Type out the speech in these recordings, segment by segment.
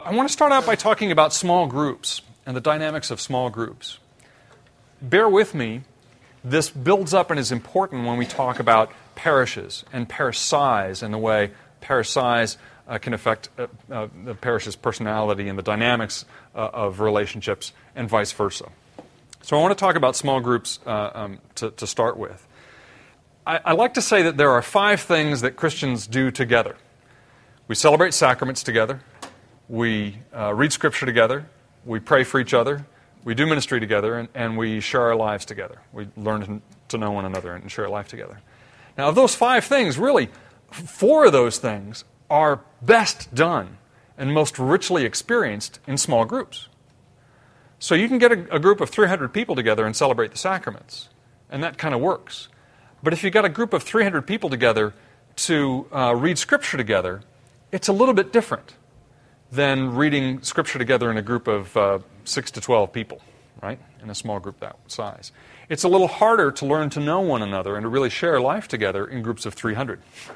I want to start out by talking about small groups and the dynamics of small groups. Bear with me. This builds up and is important when we talk about parishes and parish size and the way parish size can affect the parish's personality and the dynamics of relationships and vice versa. So I want to talk about small groups to start with. I like to say that there are 5 things that Christians do together. We celebrate sacraments together. We read Scripture together. We pray for each other. We do ministry together, and we share our lives together. We learn to know one another and share life together. Now, of those 5 things, really, 4 of those things are best done and most richly experienced in small groups. So you can get a group of 300 people together and celebrate the sacraments, and that kind of works. But if you've got a group of 300 people together to read Scripture together, it's a little bit different than reading Scripture together in a group of 6 to 12 people, right? In a small group that size. It's a little harder to learn to know one another and to really share life together in groups of 300.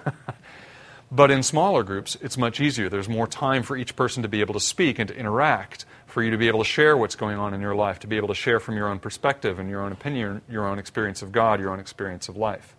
But in smaller groups, it's much easier. There's more time for each person to be able to speak and to interact, for you to be able to share what's going on in your life, to be able to share from your own perspective and your own opinion, your own experience of God, your own experience of life.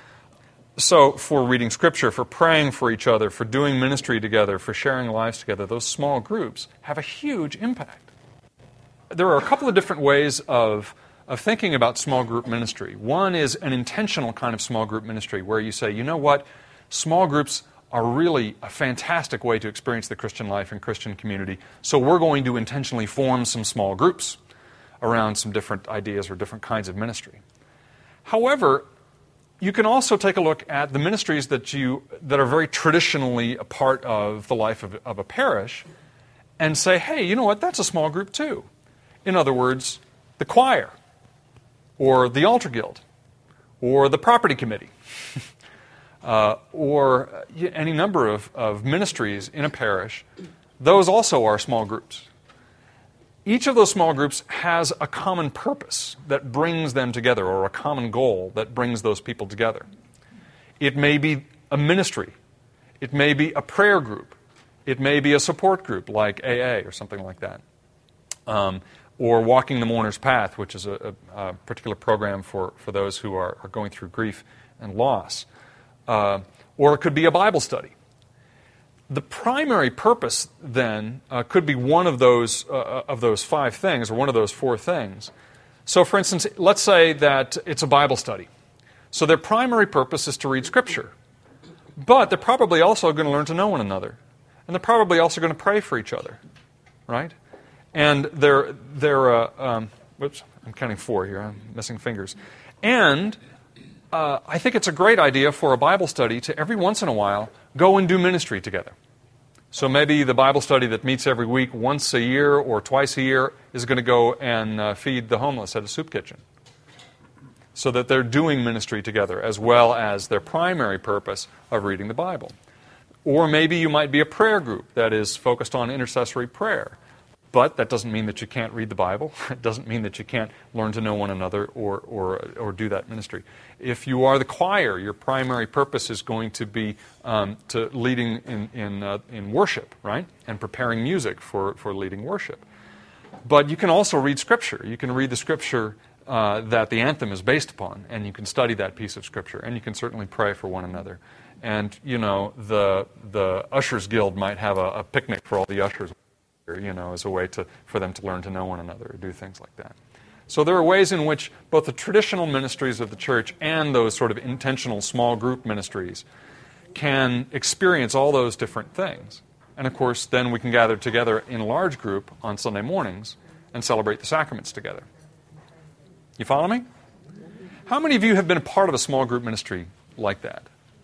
So for reading Scripture, for praying for each other, for doing ministry together, for sharing lives together, those small groups have a huge impact. There are a couple of different ways of thinking about small group ministry. One is an intentional kind of small group ministry where you say, you know what, small groups are really a fantastic way to experience the Christian life and Christian community, so we're going to intentionally form some small groups around some different ideas or different kinds of ministry. However, you can also take a look at the ministries that are very traditionally a part of the life of a parish and say, hey, you know what, that's a small group too. In other words, the choir, or the altar guild, or the property committee, or any number of ministries in a parish. Those also are small groups. Each of those small groups has a common purpose that brings them together, or a common goal that brings those people together. It may be a ministry. It may be a prayer group. It may be a support group like AA or something like that. Or Walking the Mourner's Path, which is a particular program for those who are going through grief and loss. Or it could be a Bible study. The primary purpose, then, could be one of those 5 things, or one of those 4 things. So, for instance, let's say that it's a Bible study. So their primary purpose is to read Scripture. But they're probably also going to learn to know one another. And they're probably also going to pray for each other, right? And whoops, I'm counting 4 here. I'm missing fingers. And I think it's a great idea for a Bible study to every once in a while go and do ministry together. So maybe the Bible study that meets every week, once a year or twice a year, is going to go and feed the homeless at a soup kitchen. So that they're doing ministry together as well as their primary purpose of reading the Bible. Or maybe you might be a prayer group that is focused on intercessory prayer. But that doesn't mean that you can't read the Bible. It doesn't mean that you can't learn to know one another or do that ministry. If you are the choir, your primary purpose is going to be to leading in worship, right? And preparing music for leading worship. But you can also read Scripture. You can read the Scripture that the anthem is based upon, and you can study that piece of Scripture, and you can certainly pray for one another. And, you know, the Ushers Guild might have a picnic for all the ushers, you know, as a way for them to learn to know one another or do things like that. So there are ways in which both the traditional ministries of the church and those sort of intentional small group ministries can experience all those different things. And of course, then we can gather together in a large group on Sunday mornings and celebrate the sacraments together. You follow me? How many of you have been a part of a small group ministry like that?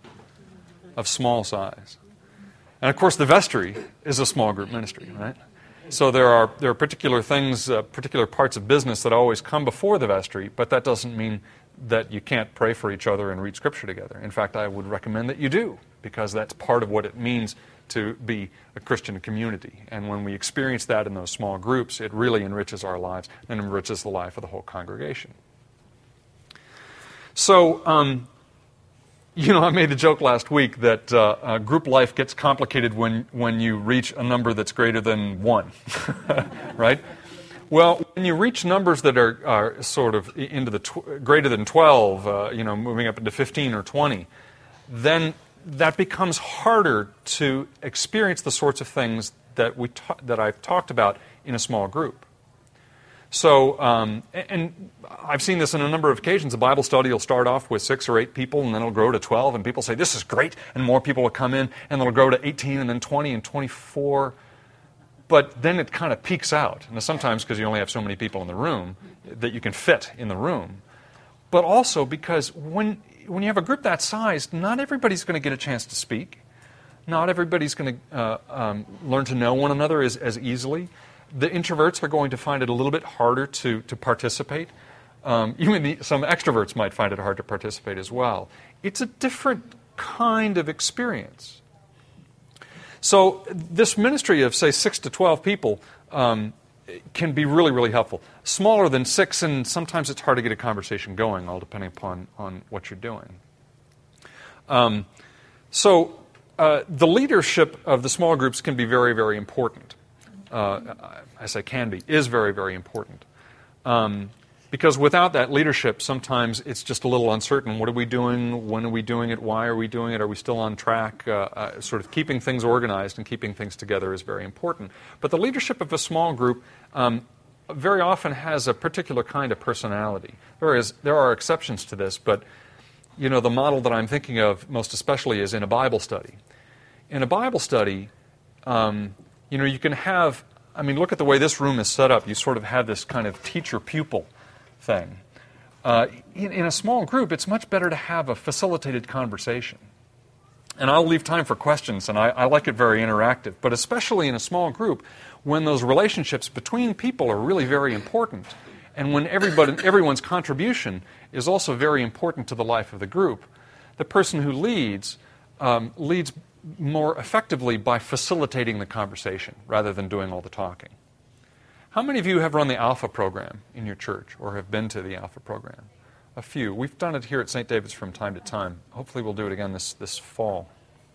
Of small size? And of course, the vestry is a small group ministry, right? So there are particular things, particular parts of business that always come before the vestry, but that doesn't mean that you can't pray for each other and read Scripture together. In fact, I would recommend that you do, because that's part of what it means to be a Christian community. And when we experience that in those small groups, it really enriches our lives and enriches the life of the whole congregation. So I made the joke last week that group life gets complicated when you reach a number that's greater than 1, right? Well, when you reach numbers that are sort of into the greater than 12, moving up into 15 or 20, then that becomes harder to experience the sorts of things that that I've talked about in a small group. So, and I've seen this on a number of occasions. A Bible study will start off with 6 or 8 people, and then it'll grow to 12, and people say, this is great, and more people will come in, and it'll grow to 18, and then 20, and 24. But then it kind of peaks out. And sometimes because you only have so many people in the room that you can fit in the room. But also because when you have a group that size, not everybody's going to get a chance to speak. Not everybody's going to learn to know one another as easily. The introverts are going to find it a little bit harder to participate. Even some extroverts might find it hard to participate as well. It's a different kind of experience. So this ministry of, say, 6 to 12 people can be really, really helpful. Smaller than 6, and sometimes it's hard to get a conversation going, all depending upon what you're doing. So the leadership of the small groups can be very, very important. I say can be, is very, very important. Because without that leadership, sometimes it's just a little uncertain. What are we doing? When are we doing it? Why are we doing it? Are we still on track? Sort of keeping things organized and keeping things together is very important. But the leadership of a small group very often has a particular kind of personality. There are exceptions to this, but the model that I'm thinking of most especially is in a Bible study. In a Bible study, you can have, look at the way this room is set up. You sort of have this kind of teacher-pupil thing. In a small group, it's much better to have a facilitated conversation. And I'll leave time for questions, and I like it very interactive. But especially in a small group, when those relationships between people are really very important, and when everyone's contribution is also very important to the life of the group, the person who leads more effectively by facilitating the conversation rather than doing all the talking. How many of you have run the Alpha program in your church or have been to the Alpha program? A few. We've done it here at St. David's from time to time. Hopefully we'll do it again this fall.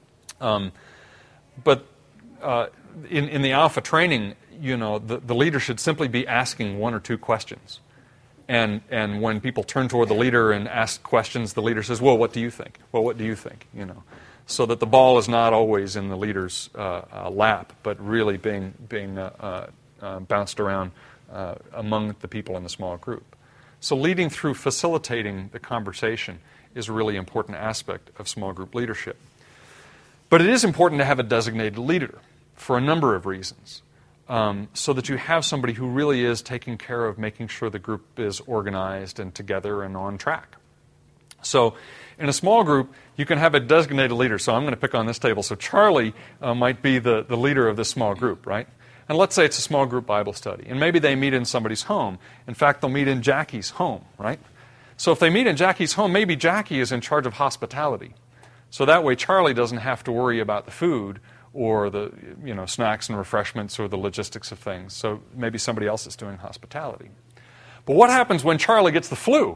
But in the Alpha training, the leader should simply be asking 1 or 2 questions. And when people turn toward the leader and ask questions, the leader says, well, what do you think? Well, what do you think? So that the ball is not always in the leader's lap, but really being bounced around among the people in the small group. So leading through facilitating the conversation is a really important aspect of small group leadership. But it is important to have a designated leader for a number of reasons, so that you have somebody who really is taking care of making sure the group is organized and together and on track. So in a small group, you can have a designated leader. So I'm going to pick on this table. So Charlie might be the leader of this small group, right? And let's say it's a small group Bible study. And maybe they meet in somebody's home. In fact, they'll meet in Jackie's home, right? So if they meet in Jackie's home, maybe Jackie is in charge of hospitality. So that way Charlie doesn't have to worry about the food or the snacks and refreshments or the logistics of things. So maybe somebody else is doing hospitality. But what happens when Charlie gets the flu?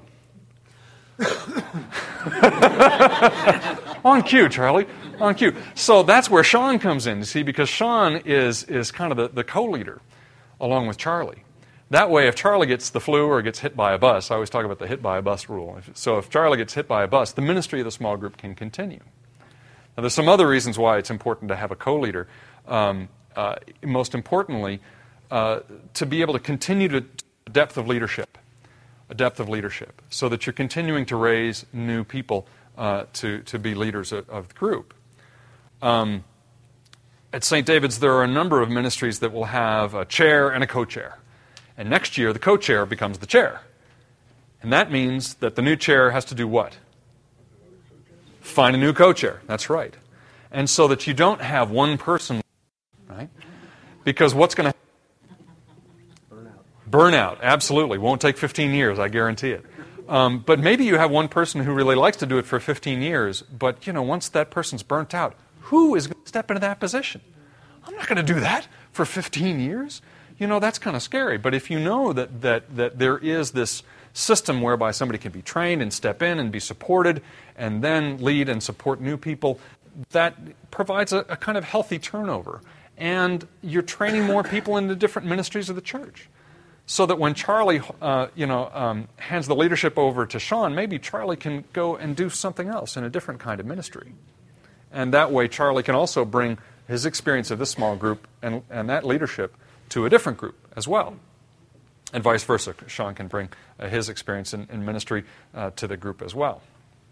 On cue, Charlie. On cue. So that's where Sean comes in, you see, because Sean is kind of the co-leader along with Charlie. That way, if Charlie gets the flu or gets hit by a bus, I always talk about the hit by a bus rule. So if Charlie gets hit by a bus, the ministry of the small group can continue. Now, there's some other reasons why it's important to have a co-leader. Most importantly, to be able to continue to depth of leadership. A depth of leadership, so that you're continuing to raise new people to be leaders of the group. At St. David's, there are a number of ministries that will have a chair and a co-chair. And next year, the co-chair becomes the chair. And that means that the new chair has to do what? Find a new co-chair. That's right. And so that you don't have one person, right? Because what's going to Burnout, absolutely. Won't take 15 years, I guarantee it. But maybe you have one person who really likes to do it for 15 years, but once that person's burnt out, who is going to step into that position? I'm not going to do that for 15 years. that's kind of scary. But if you know that there is this system whereby somebody can be trained and step in and be supported and then lead and support new people, that provides a kind of healthy turnover. And you're training more people into different ministries of the church. So that when Charlie, hands the leadership over to Sean, maybe Charlie can go and do something else in a different kind of ministry. And that way Charlie can also bring his experience of this small group and that leadership to a different group as well. And vice versa. Sean can bring his experience in ministry to the group as well.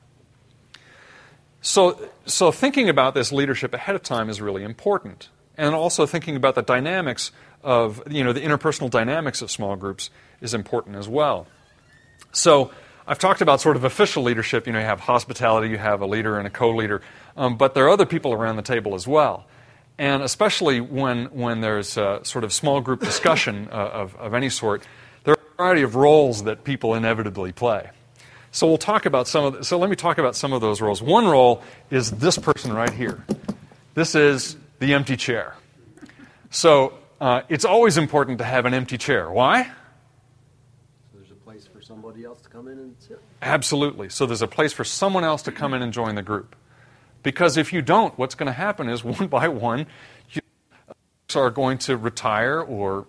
So thinking about this leadership ahead of time is really important. And also thinking about the dynamics of, the interpersonal dynamics of small groups is important as well. So I've talked about sort of official leadership. You have hospitality, you have a leader and a co-leader. But there are other people around the table as well. And especially when there's sort of small group discussion of any sort, there are a variety of roles that people inevitably play. So we'll talk about so let me talk about some of those roles. One role is this person right here. This is the empty chair. So it's always important to have an empty chair. Why? So there's a place for somebody else to come in and sit? Absolutely. So there's a place for someone else to come in and join the group. Because if you don't, what's going to happen is one by one, you are going to retire or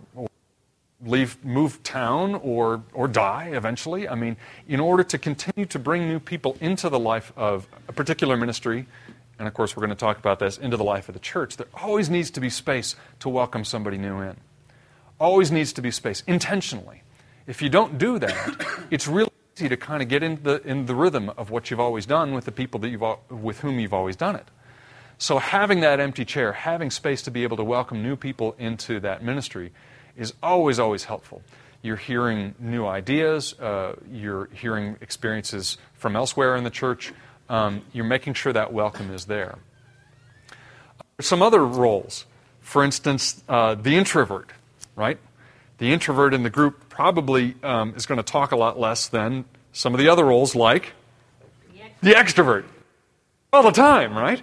move town or die eventually. I mean, in order to continue to bring new people into the life of a particular ministry, and of course we're going to talk about this, into the life of the church, there always needs to be space to welcome somebody new in. Always needs to be space, intentionally. If you don't do that, it's really easy to kind of get in the rhythm of what you've always done with the people with whom you've always done it. So having that empty chair, having space to be able to welcome new people into that ministry is always, always helpful. You're hearing new ideas, you're hearing experiences from elsewhere in the church, you're making sure that welcome is there. Some other roles, for instance, the introvert, right? The introvert in the group probably is going to talk a lot less than some of the other roles, like the extrovert. All the time, right?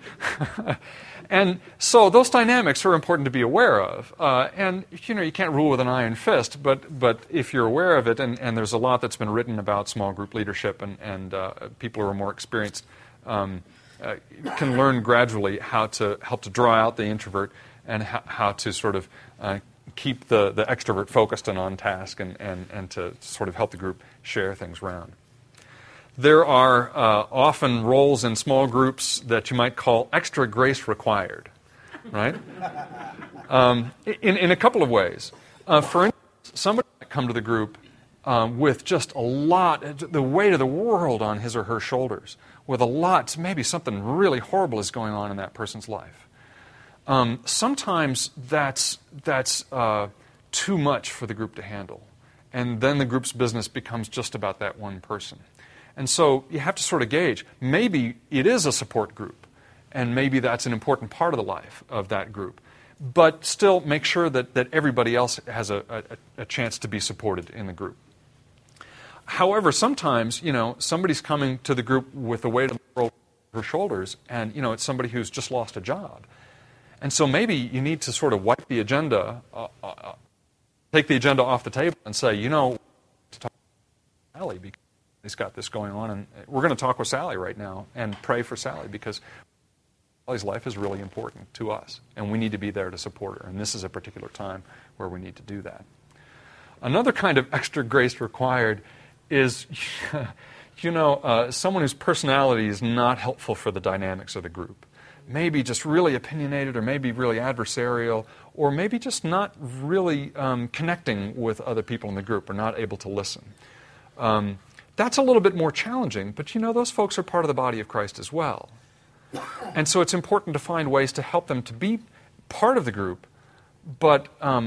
And so those dynamics are important to be aware of. And, you can't rule with an iron fist, but if you're aware of it, and there's a lot that's been written about small group leadership, and people who are more experienced can learn gradually how to help to draw out the introvert and how to sort of keep the extrovert focused and on task and to sort of help the group share things around. There are often roles in small groups that you might call extra grace required, right? In a couple of ways. For instance, somebody might come to the group with just a lot, the weight of the world on his or her shoulders, with a lot, maybe something really horrible is going on in that person's life. Sometimes that's too much for the group to handle. And then the group's business becomes just about that one person. And so you have to sort of gauge. Maybe it is a support group, and maybe that's an important part of the life of that group. But still make sure that everybody else has a chance to be supported in the group. However, sometimes, somebody's coming to the group with the weight of the world on her shoulders, and, it's somebody who's just lost a job. And so maybe you need to sort of wipe the agenda, take the agenda off the table and say, to talk to Sally because he's got this going on, and we're going to talk with Sally right now and pray for Sally because Sally's life is really important to us, and we need to be there to support her, and this is a particular time where we need to do that. Another kind of extra grace required is, someone whose personality is not helpful for the dynamics of the group. Maybe just really opinionated, or maybe really adversarial, or maybe just not really connecting with other people in the group, or not able to listen. That's a little bit more challenging, but those folks are part of the body of Christ as well. And so it's important to find ways to help them to be part of the group, but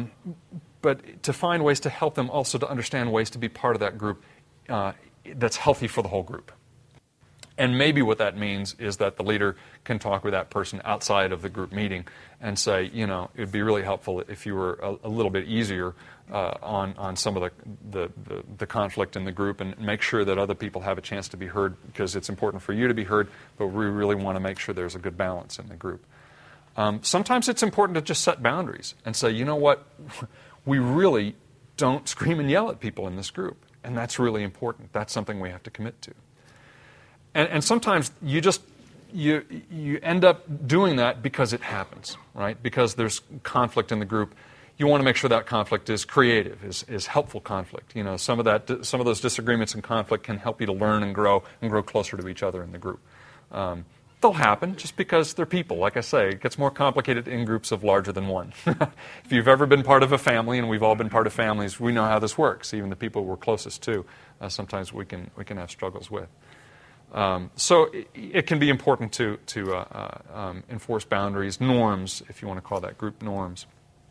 to find ways to help them also to understand ways to be part of that group that's healthy for the whole group. And maybe what that means is that the leader can talk with that person outside of the group meeting and say, it would be really helpful if you were a little bit easier on some of the conflict in the group, and make sure that other people have a chance to be heard, because it's important for you to be heard, but we really want to make sure there's a good balance in the group. Sometimes it's important to just set boundaries and say, we really don't scream and yell at people in this group. And that's really important. That's something we have to commit to. And sometimes you end up doing that because it happens, right? Because there's conflict in the group. You want to make sure that conflict is creative, is helpful conflict. You know, some of those disagreements and conflict can help you to learn and grow closer to each other in the group. They'll happen just because they're people. Like I say, it gets more complicated in groups of larger than one. If you've ever been part of a family, and we've all been part of families, we know how this works. Even the people we're closest to, sometimes we can have struggles with. So it can be important to enforce boundaries, norms, if you want to call that group norms.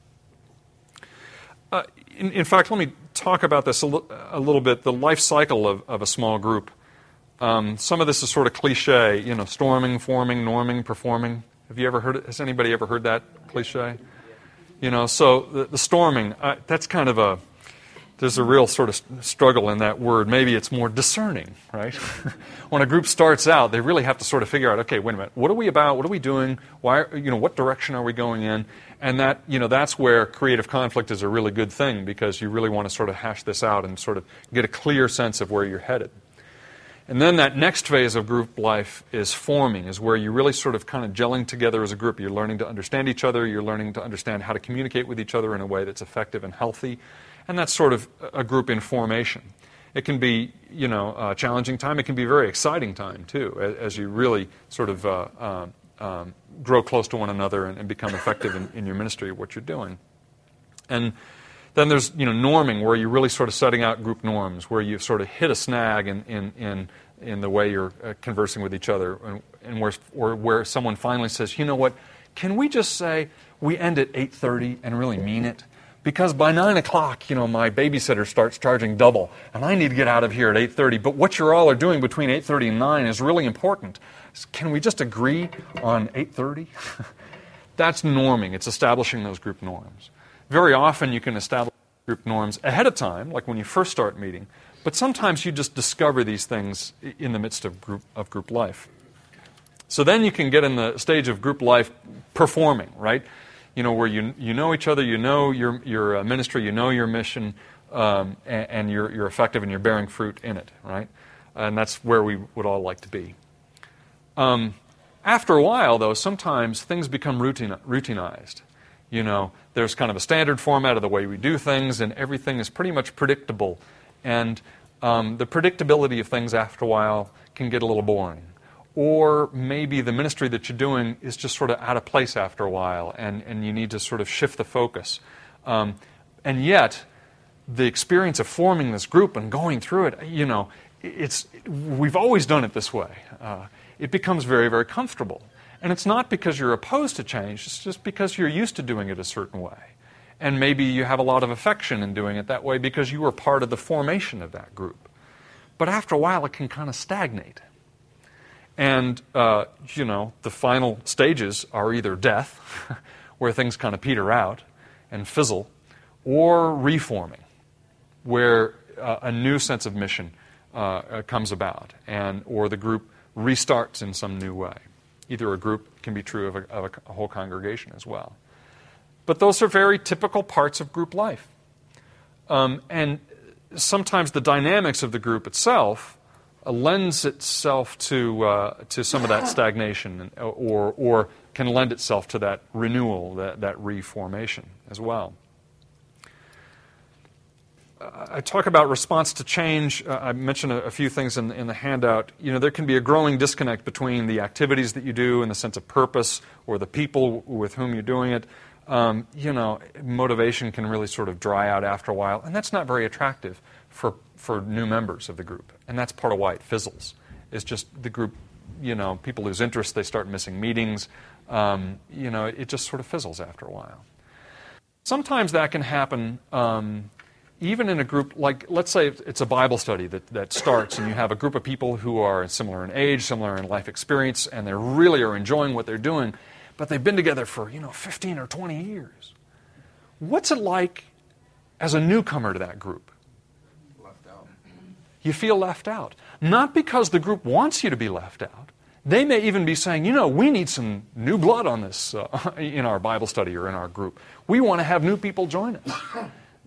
In fact, let me talk about this a little bit, the life cycle of a small group. Some of this is sort of cliche, you know, storming, forming, norming, performing. Has anybody ever heard that cliche? You know, so the storming, that's kind of there's a real sort of struggle in that word. Maybe it's more discerning, right? When a group starts out, they really have to sort of figure out, okay, wait a minute, what are we about? What are we doing? Why, what direction are we going in? And that's where creative conflict is a really good thing, because you really want to sort of hash this out and sort of get a clear sense of where you're headed. And then that next phase of group life is forming, is where you're really sort of kind of gelling together as a group. You're learning to understand each other. You're learning to understand how to communicate with each other in a way that's effective and healthy. And that's sort of a group in formation. It can be, a challenging time. It can be a very exciting time, too, as you really sort of grow close to one another and become effective in your ministry of what you're doing. And then there's, norming, where you're really sort of setting out group norms, where you've sort of hit a snag in the way you're conversing with each other, and where someone finally says, you know what, can we just say we end at 8:30 and really mean it? Because by 9 o'clock, my babysitter starts charging double, and I need to get out of here at 8:30. But what you all are doing between 8:30 and 9 is really important. Can we just agree on 8:30? That's norming. It's establishing those group norms. Very often you can establish group norms ahead of time, like when you first start meeting. But sometimes you just discover these things in the midst of group life. So then you can get in the stage of group life performing, right? Where you know each other, you know your ministry, you know your mission, and you're effective and you're bearing fruit in it, right? And that's where we would all like to be. After a while, though, sometimes things become routinized. There's kind of a standard format of the way we do things, and everything is pretty much predictable. And the predictability of things after a while can get a little boring. Or maybe the ministry that you're doing is just sort of out of place after a while, and you need to sort of shift the focus. And yet, the experience of forming this group and going through it, we've always done it this way. It becomes very, very comfortable. And it's not because you're opposed to change, it's just because you're used to doing it a certain way. And maybe you have a lot of affection in doing it that way because you were part of the formation of that group. But after a while, it can kind of stagnate. And, the final stages are either death, where things kind of peter out and fizzle, or reforming, where a new sense of mission comes about, or the group restarts in some new way. Either a group can be true of a whole congregation as well. But those are very typical parts of group life. And sometimes the dynamics of the group itself lends itself to some of that stagnation, or can lend itself to that renewal, that reformation as well. I talk about response to change. I mentioned a few things in the handout. There can be a growing disconnect between the activities that you do and the sense of purpose, or the people with whom you're doing it. Motivation can really sort of dry out after a while, and that's not very attractive for new members of the group. And that's part of why it fizzles. It's just the group, people lose interest, they start missing meetings. It just sort of fizzles after a while. Sometimes that can happen even in a group, like, let's say it's a Bible study that starts, and you have a group of people who are similar in age, similar in life experience, and they really are enjoying what they're doing, but they've been together for, 15 or 20 years. What's it like as a newcomer to that group? Left out. You feel left out. Not because the group wants you to be left out. They may even be saying, we need some new blood on this in our Bible study or in our group. We want to have new people join us.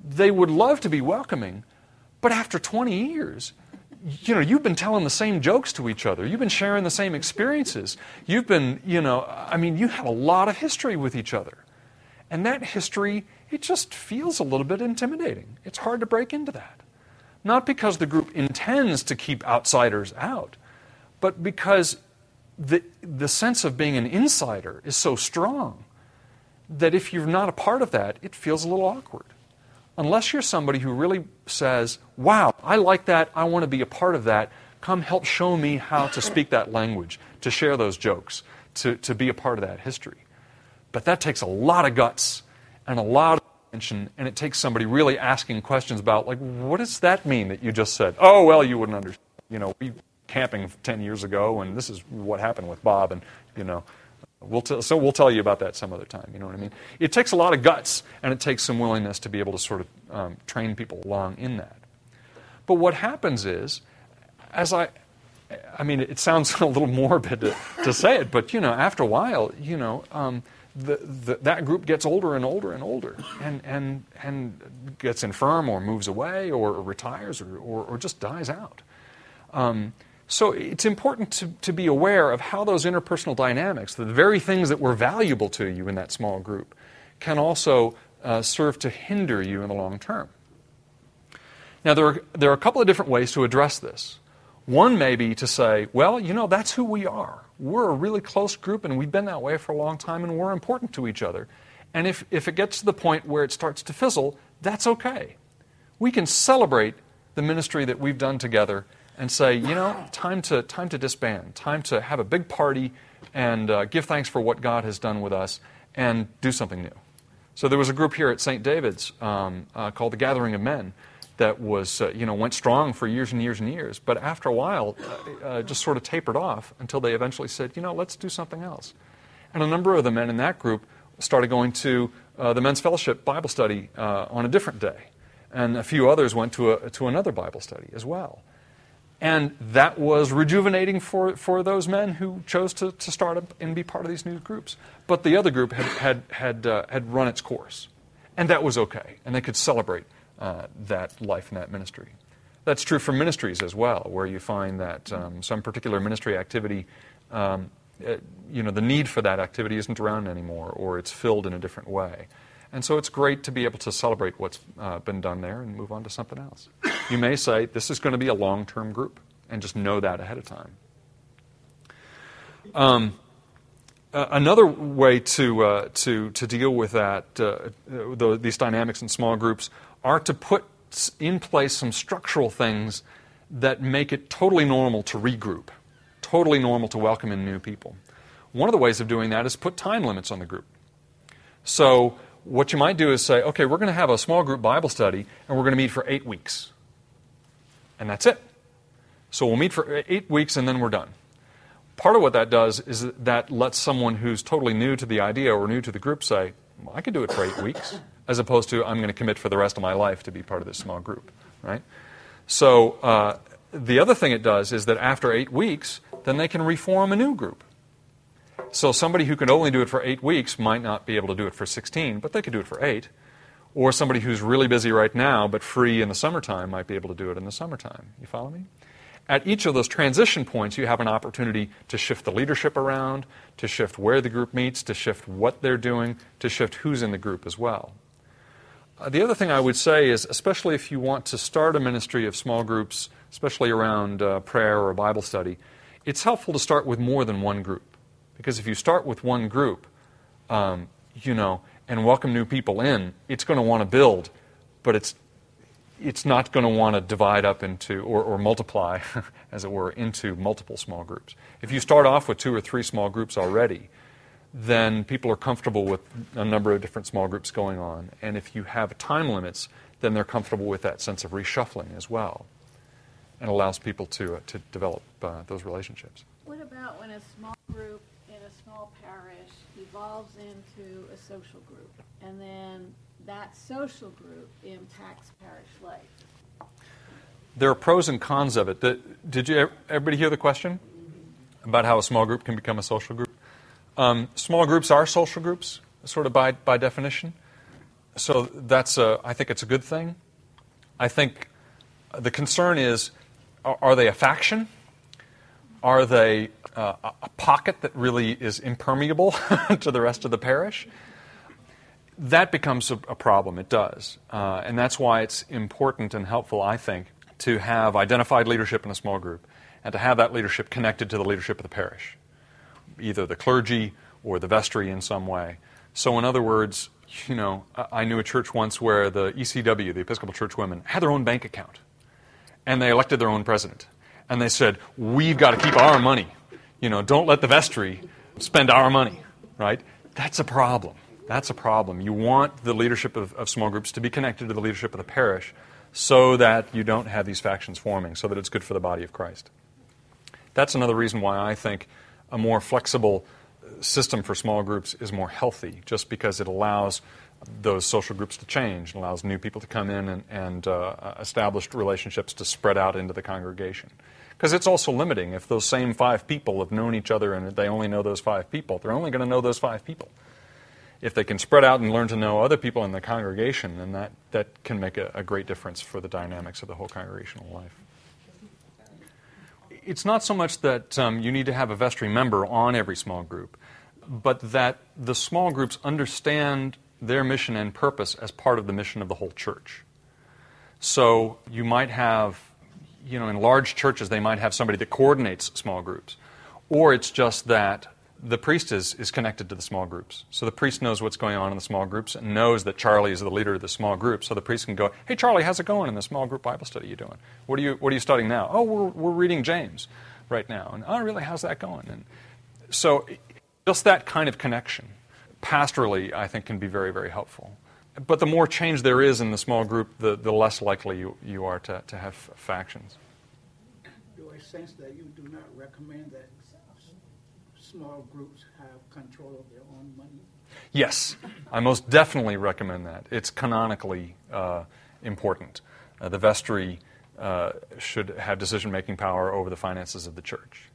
they would love to be welcoming, but after 20 years, you've been telling the same jokes to each other. You've been sharing the same experiences. You've been, you have a lot of history with each other. And that history, it just feels a little bit intimidating. It's hard to break into that. Not because the group intends to keep outsiders out, but because the sense of being an insider is so strong that if you're not a part of that, it feels a little awkward. Unless you're somebody who really says, wow, I like that, I want to be a part of that, come help show me how to speak that language, to share those jokes, to be a part of that history. But that takes a lot of guts and a lot of attention, and it takes somebody really asking questions about, like, what does that mean that you just said? Oh, well, you wouldn't understand. We camping 10 years ago, and this is what happened with Bob, and, we'll tell you about that some other time. You know what I mean? It takes a lot of guts, and it takes some willingness to be able to sort of train people along in that. But what happens is, it sounds a little morbid to say it, but after a while, that group gets older and older and older, and gets infirm or moves away or retires or just dies out. So it's important to be aware of how those interpersonal dynamics, the very things that were valuable to you in that small group, can also serve to hinder you in the long term. Now, there are a couple of different ways to address this. One may be to say, well, that's who we are. We're a really close group, and we've been that way for a long time, and we're important to each other. And if it gets to the point where it starts to fizzle, that's okay. We can celebrate the ministry that we've done together and say, time to disband, time to have a big party and give thanks for what God has done with us and do something new. So there was a group here at St. David's called the Gathering of Men that was, went strong for years and years and years, but after a while just sort of tapered off until they eventually said, let's do something else. And a number of the men in that group started going to the Men's Fellowship Bible study on a different day. And a few others went to another Bible study as well. And that was rejuvenating for those men who chose to start up and be part of these new groups. But the other group had run its course. And that was okay. And they could celebrate that life and that ministry. That's true for ministries as well, where you find that some particular ministry activity, the need for that activity isn't around anymore, or it's filled in a different way. And so it's great to be able to celebrate what's been done there and move on to something else. You may say, this is going to be a long-term group, and just know that ahead of time. Another way to deal with that, these dynamics in small groups, are to put in place some structural things that make it totally normal to regroup, totally normal to welcome in new people. One of the ways of doing that is put time limits on the group. So what you might do is say, okay, we're going to have a small group Bible study, and we're going to meet for 8 weeks. And that's it. So we'll meet for 8 weeks, and then we're done. Part of what that does is that lets someone who's totally new to the idea or new to the group say, well, I can do it for 8 weeks, as opposed to I'm going to commit for the rest of my life to be part of this small group, right? So the other thing it does is that after 8 weeks, then they can reform a new group. So somebody who can only do it for 8 weeks might not be able to do it for 16, but they could do it for 8. Or somebody who's really busy right now but free in the summertime might be able to do it in the summertime. You follow me? At each of those transition points, you have an opportunity to shift the leadership around, to shift where the group meets, to shift what they're doing, to shift who's in the group as well. The other thing I would say is, especially if you want to start a ministry of small groups, especially around prayer or Bible study, it's helpful to start with more than one group. Because if you start with one group, and welcome new people in, it's going to want to build, but it's not going to want to divide up into, or multiply, as it were, into multiple small groups. If you start off with 2 or 3 small groups already, then people are comfortable with a number of different small groups going on. And if you have time limits, then they're comfortable with that sense of reshuffling as well. And allows people to develop those relationships. What about when a small group in a small parish evolves into a social group, and then that social group impacts parish life? There are pros and cons of it. Did everybody hear the question about how a small group can become a social group? Small groups are social groups, sort of by definition. So I think it's a good thing. I think the concern is, are they a faction? Are they a pocket that really is impermeable to the rest of the parish? That becomes a problem. It does. And that's why it's important and helpful, I think, to have identified leadership in a small group and to have that leadership connected to the leadership of the parish, either the clergy or the vestry in some way. So in other words, I knew a church once where the ECW, the Episcopal Church Women, had their own bank account. And they elected their own president. And they said, we've got to keep our money. Don't let the vestry spend our money, right? That's a problem. That's a problem. You want the leadership of small groups to be connected to the leadership of the parish so that you don't have these factions forming, so that it's good for the body of Christ. That's another reason why I think a more flexible system for small groups is more healthy, just because it allows those social groups to change and allows new people to come in and established relationships to spread out into the congregation. Because it's also limiting. If those same 5 people have known each other and they only know those 5 people, they're only going to know those 5 people. If they can spread out and learn to know other people in the congregation, then that can make a great difference for the dynamics of the whole congregational life. It's not so much that you need to have a vestry member on every small group, but that the small groups understand their mission and purpose as part of the mission of the whole church. So you might have, in large churches, they might have somebody that coordinates small groups. Or it's just that the priest is connected to the small groups. So the priest knows what's going on in the small groups and knows that Charlie is the leader of the small group. So the priest can go, hey, Charlie, how's it going in the small group Bible study you're doing? What are you studying now? Oh, we're reading James right now. And, oh, really, how's that going? And so just that kind of connection, pastorally, I think, can be very, very helpful. But the more change there is in the small group, the less likely you are to have factions. Do I sense that you do not recommend that small groups have control of their own money? Yes, I most definitely recommend that. It's canonically important. The vestry should have decision-making power over the finances of the church.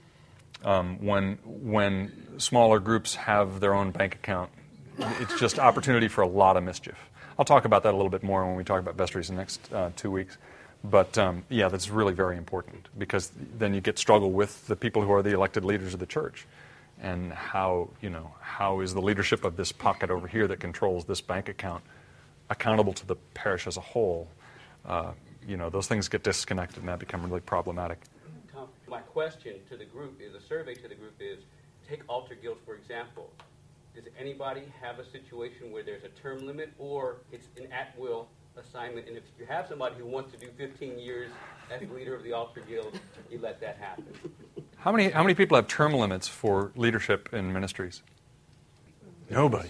When smaller groups have their own bank account, it's just opportunity for a lot of mischief. I'll talk about that a little bit more when we talk about vestries in the next 2 weeks. But that's really very important, because then you get struggle with the people who are the elected leaders of the church, and how is the leadership of this pocket over here that controls this bank account accountable to the parish as a whole? Those things get disconnected, and that become really problematic. Tom, my question to the group is, a survey to the group is, take altar guild for example. Does anybody have a situation where there's a term limit, or it's an at-will assignment, and if you have somebody who wants to do 15 years as leader of the altar guild, you let that happen? How many people have term limits for leadership in ministries? Nobody.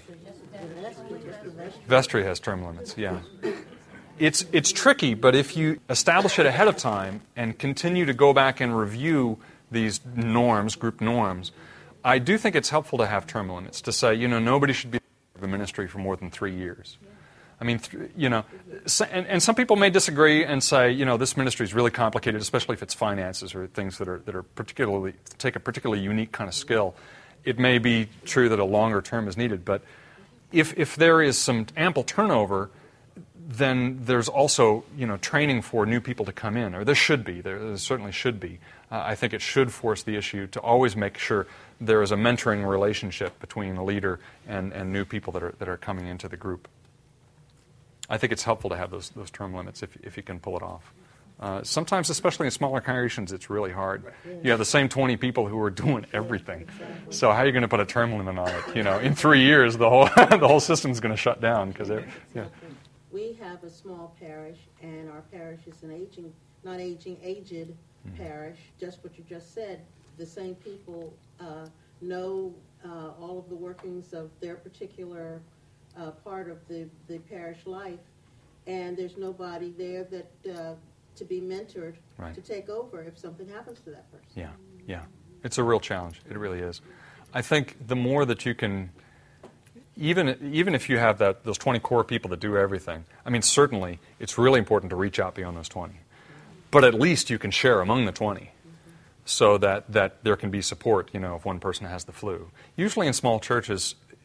Vestry has term limits, yeah. It's tricky, but if you establish it ahead of time and continue to go back and review these norms, group norms, I do think it's helpful to have term limits, to say, nobody should be in a ministry for more than 3 years. I mean, and some people may disagree and say, this ministry is really complicated, especially if it's finances or things that are particularly take a particularly unique kind of skill. It may be true that a longer term is needed, but if there is some ample turnover, then there's also training for new people to come in, or there should be. There certainly should be. I think it should force the issue to always make sure there is a mentoring relationship between a leader and new people that are coming into the group. I think it's helpful to have those term limits if you can pull it off. Sometimes, especially in smaller congregations, it's really hard. You have the same 20 people who are doing everything. So how are you going to put a term limit on it? In 3 years, the whole system's going to shut down because We have a small parish, and our parish is an aged parish. Just what you just said, the same people know all of the workings of their particular part of the parish life, and there's nobody there that to be mentored to take over if something happens to that person. Yeah. It's a real challenge. It really is. I think the more that you can, even if you have those 20 core people that do everything, I mean, certainly it's really important to reach out beyond those 20. But at least you can share among the 20 so that there can be support, if one person has the flu. Usually in small churches,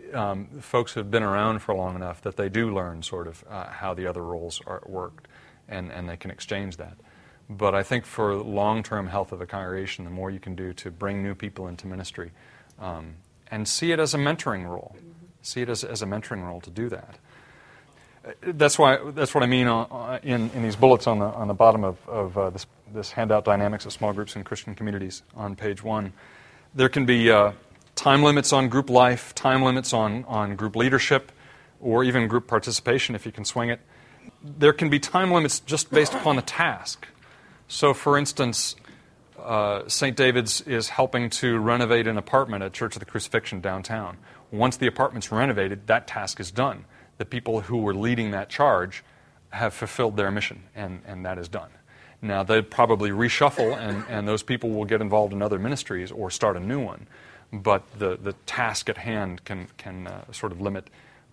folks have been around for long enough that they do learn sort of how the other roles are worked, and they can exchange that. But I think for long-term health of the congregation, the more you can do to bring new people into ministry, and see it as a mentoring role. See it as a mentoring role to do that. That's what I mean in these bullets on the bottom of this handout, Dynamics of Small Groups in Christian Communities, on page 1. There can be time limits on group life, time limits on group leadership, or even group participation if you can swing it. There can be time limits just based upon the task. So, for instance, St. David's is helping to renovate an apartment at Church of the Crucifixion downtown. Once the apartment's renovated, that task is done. The people who were leading that charge have fulfilled their mission, and that is done. Now, they'd probably reshuffle, and those people will get involved in other ministries or start a new one. But the task at hand can sort of limit,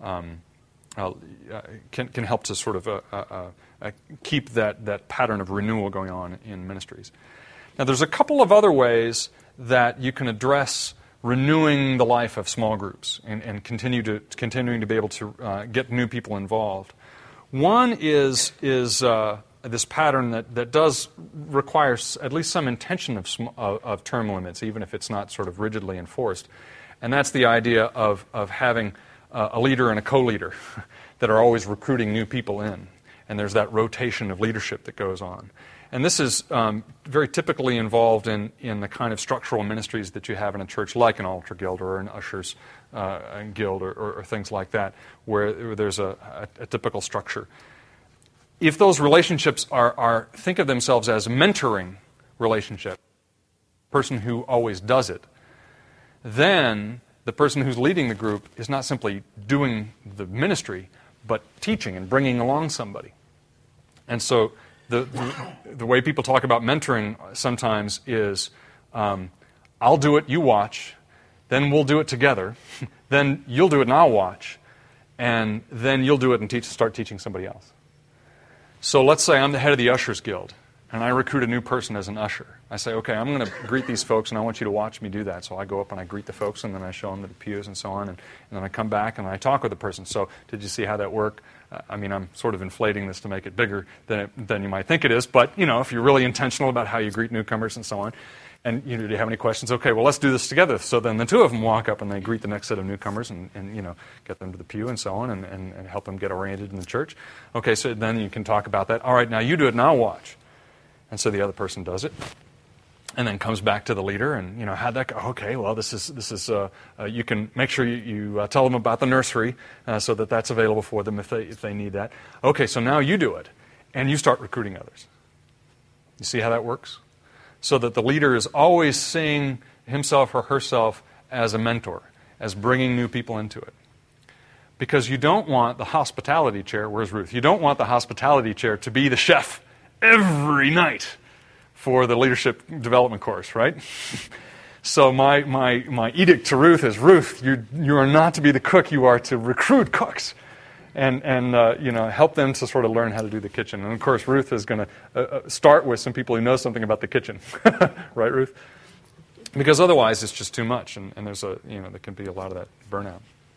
can help to sort of keep that pattern of renewal going on in ministries. Now, there's a couple of other ways that you can address renewing the life of small groups and continuing to be able to get new people involved. One is this pattern that does require at least some intention of term limits, even if it's not sort of rigidly enforced. And that's the idea of having a leader and a co-leader that are always recruiting new people in. And there's that rotation of leadership that goes on. And this is very typically involved in the kind of structural ministries that you have in a church like an altar guild or an ushers guild or things like that, where there's a typical structure. If those relationships think of themselves as mentoring relationship, person who always does it, then the person who's leading the group is not simply doing the ministry, but teaching and bringing along somebody. And so the way people talk about mentoring sometimes is, I'll do it, you watch, then we'll do it together, then you'll do it and I'll watch, and then you'll do it and start teaching somebody else. So let's say I'm the head of the Ushers Guild, and I recruit a new person as an usher. I say, okay, I'm going to greet these folks, and I want you to watch me do that. So I go up and I greet the folks, and then I show them the pews and so on, and then I come back and I talk with the person. So did you see how that worked? I'm sort of inflating this to make it bigger than you might think it is, but, if you're really intentional about how you greet newcomers and so on, and, do you have any questions? Okay, well, let's do this together. So then the two of them walk up and they greet the next set of newcomers and get them to the pew and so on and help them get oriented in the church. Okay, so then you can talk about that. All right, now you do it and I'll watch. And so the other person does it and then comes back to the leader and, how'd that go? Okay, well, this is you can make sure you tell them about the nursery so that that's available for them if they need that. Okay, so now you do it and you start recruiting others. You see how that works? So that the leader is always seeing himself or herself as a mentor, as bringing new people into it. Because you don't want the hospitality chair, where's Ruth? You don't want the hospitality chair to be the chef every night for the leadership development course, right? So my edict to Ruth is, Ruth, you are not to be the cook, you are to recruit cooks. And help them to sort of learn how to do the kitchen. And of course, Ruth is going to start with some people who know something about the kitchen, right, Ruth? Because otherwise, it's just too much, and there's there can be a lot of that burnout.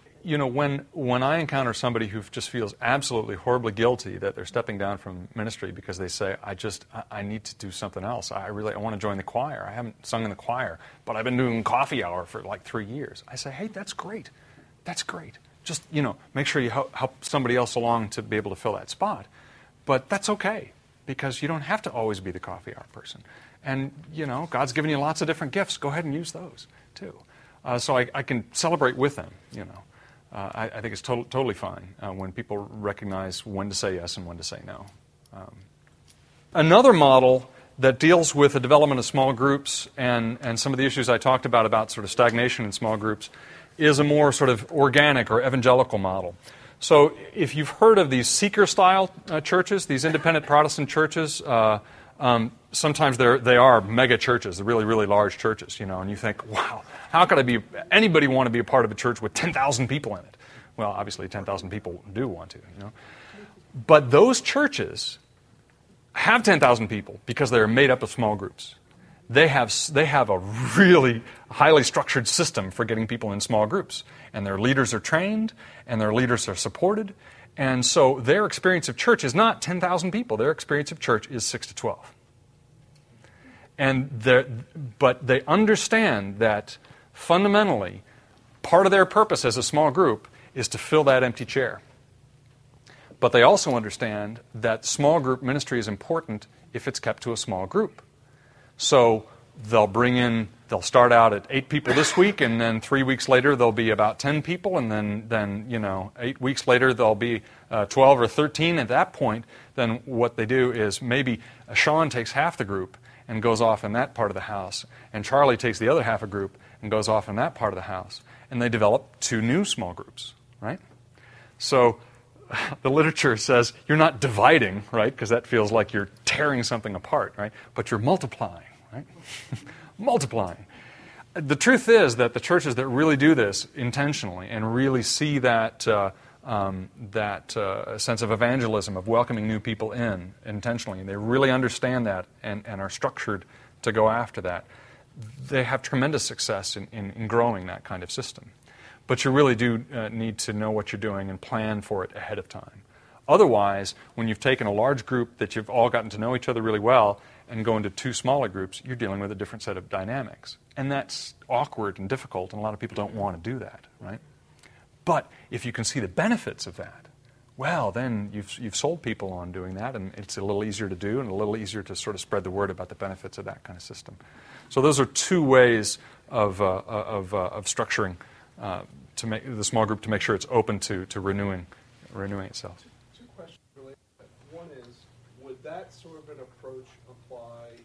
When I encounter somebody who just feels absolutely horribly guilty that they're stepping down from ministry because they say, I need to do something else. I want to join the choir. I haven't sung in the choir, but I've been doing coffee hour for like 3 years. I say, hey, that's great. That's great. Just, make sure you help somebody else along to be able to fill that spot. But that's okay, because you don't have to always be the coffee hour person. And, God's given you lots of different gifts. Go ahead and use those, too. So I can celebrate with them, I think it's totally fine when people recognize when to say yes and when to say no. Another model that deals with the development of small groups and some of the issues I talked about sort of stagnation in small groups is a more sort of organic or evangelical model. So if you've heard of these seeker-style churches, these independent Protestant churches, sometimes they are mega churches, really, really large churches, and you think, wow, how could anybody want to be a part of a church with 10,000 people in it? Well, obviously 10,000 people do want to, But those churches have 10,000 people because they're made up of small groups. They have a really highly structured system for getting people in small groups. And their leaders are trained, and their leaders are supported. And so their experience of church is not 10,000 people. Their experience of church is 6 to 12. But they understand that fundamentally, part of their purpose as a small group is to fill that empty chair. But they also understand that small group ministry is important if it's kept to a small group. So they'll start out at 8 people this week, and then 3 weeks later there'll be about 10 people, and then 8 weeks later there'll be 12 or 13. At that point, then what they do is maybe Sean takes half the group and goes off in that part of the house, and Charlie takes the other half of the group and goes off in that part of the house, and they develop 2 new small groups, right? So the literature says you're not dividing, right, because that feels like you're tearing something apart, right? But you're multiplying, right? Multiplying. The truth is that the churches that really do this intentionally and really see that sense of evangelism, of welcoming new people in intentionally, and they really understand that and are structured to go after that, they have tremendous success in growing that kind of system. But you really do need to know what you're doing and plan for it ahead of time. Otherwise, when you've taken a large group that you've all gotten to know each other really well and go into 2 smaller groups, you're dealing with a different set of dynamics. And that's awkward and difficult, and a lot of people don't want to do that, right? But if you can see the benefits of that, well, then you've sold people on doing that, and it's a little easier to do and a little easier to sort of spread the word about the benefits of that kind of system. So those are 2 ways of structuring to make the small group to make sure it's open to renewing itself. 2 questions related to that. One is, would that sort of an approach apply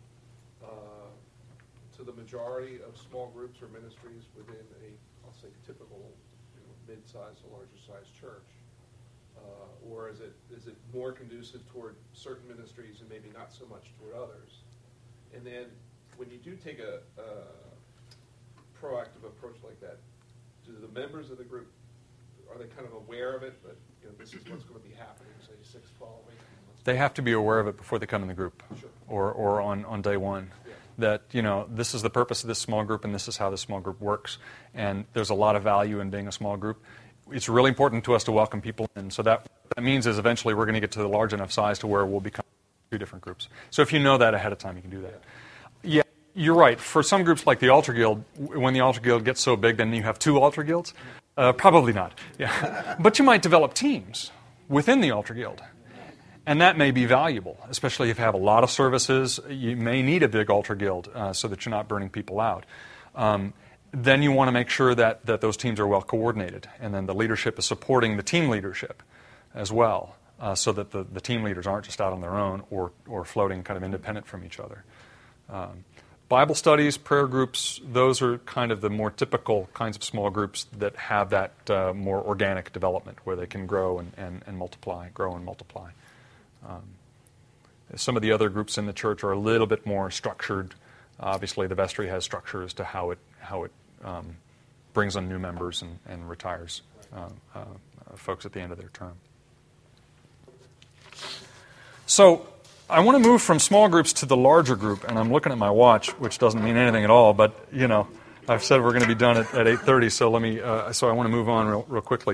to the majority of small groups or ministries within I'll say, typical mid-sized or larger-sized church? Or is it more conducive toward certain ministries and maybe not so much toward others? And then when you do take a proactive approach like that, do the members of the group, are they kind of aware of it, but this is what's going to be happening, say 6, 12, 18 months? They have to be aware of it before they come in the group, Sure. or on day one. Yeah. That, this is the purpose of this small group, and this is how this small group works. And there's a lot of value in being a small group. It's really important to us to welcome people in. So that means is eventually we're going to get to the large enough size to where we'll become 2 different groups. So if you know that ahead of time, you can do that. Yeah, you're right. For some groups like the Altar Guild, when the Altar Guild gets so big, then you have 2 Altar Guilds. Probably not. Yeah, but you might develop teams within the Altar Guild. And that may be valuable, especially if you have a lot of services. You may need a big Altar Guild so that you're not burning people out. Then you want to make sure that those teams are well coordinated, and then the leadership is supporting the team leadership as well, so that the team leaders aren't just out on their own or floating kind of independent from each other. Bible studies, prayer groups, those are kind of the more typical kinds of small groups that have that more organic development where they can grow and multiply, grow and multiply. Some of the other groups in the church are a little bit more structured. Obviously, the vestry has structure as to how it brings on new members and retires folks at the end of their term. So I want to move from small groups to the larger group, and I'm looking at my watch, which doesn't mean anything at all, but, I've said we're going to be done at 8:30, so I want to move on real quickly.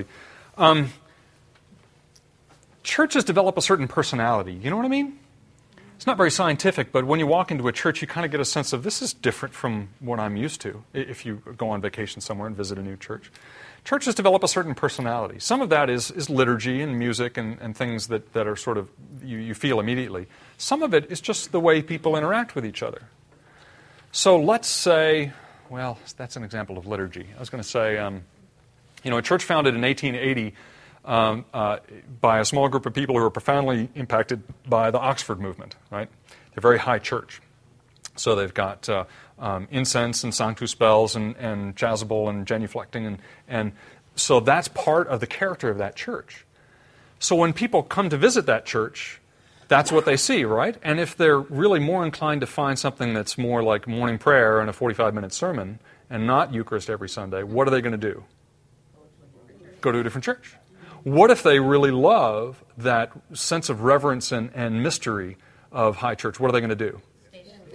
Churches develop a certain personality. You know what I mean? It's not very scientific, but when you walk into a church, you kind of get a sense of this is different from what I'm used to if you go on vacation somewhere and visit a new church. Churches develop a certain personality. Some of that is liturgy and music and things that are sort of, you feel immediately. Some of it is just the way people interact with each other. So let's say, well, that's an example of liturgy. I was going to say, a church founded in 1880 by a small group of people who were profoundly impacted by the Oxford movement, right? They're a very high church. So they've got incense and sanctus bells and chasuble and genuflecting. And so that's part of the character of that church. So when people come to visit that church, that's what they see, right? And if they're really more inclined to find something that's more like morning prayer and a 45-minute sermon and not Eucharist every Sunday, what are they going to do? Go to a different church. What if they really love that sense of reverence and mystery of high church? What are they going to do?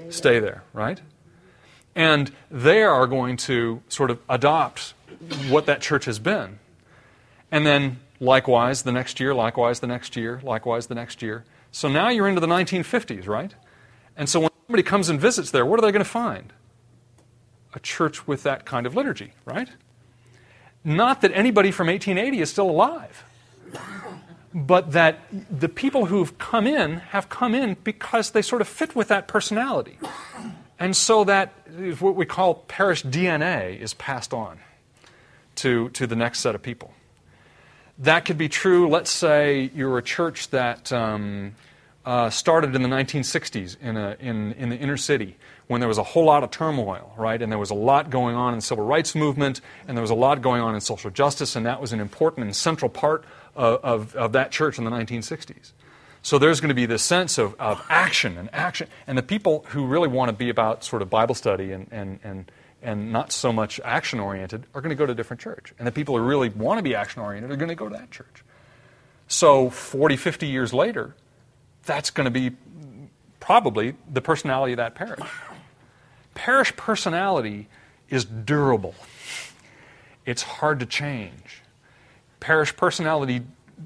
stay there, right? And they are going to sort of adopt what that church has been. And then likewise the next year, likewise the next year, likewise the next year. So now you're into the 1950s, right? And so when somebody comes and visits there, what are they going to find? A church with that kind of liturgy, right? Not that anybody from 1880 is still alive, but that the people who've come in have come in because they sort of fit with that personality. And so that is what we call parish DNA is passed on to the next set of people. That could be true, let's say you're a church that started in the 1960s in the inner city when there was a whole lot of turmoil, right? And there was a lot going on in the civil rights movement, and there was a lot going on in social justice, and that was an important and central part of that church in the 1960s. So there's going to be this sense of action, and the people who really want to be about sort of Bible study and not so much action-oriented are going to go to a different church. And the people who really want to be action-oriented are going to go to that church. So 40, 50 years later, that's going to be probably the personality of that parish. Parish personality is durable. It's hard to change. Parish personalities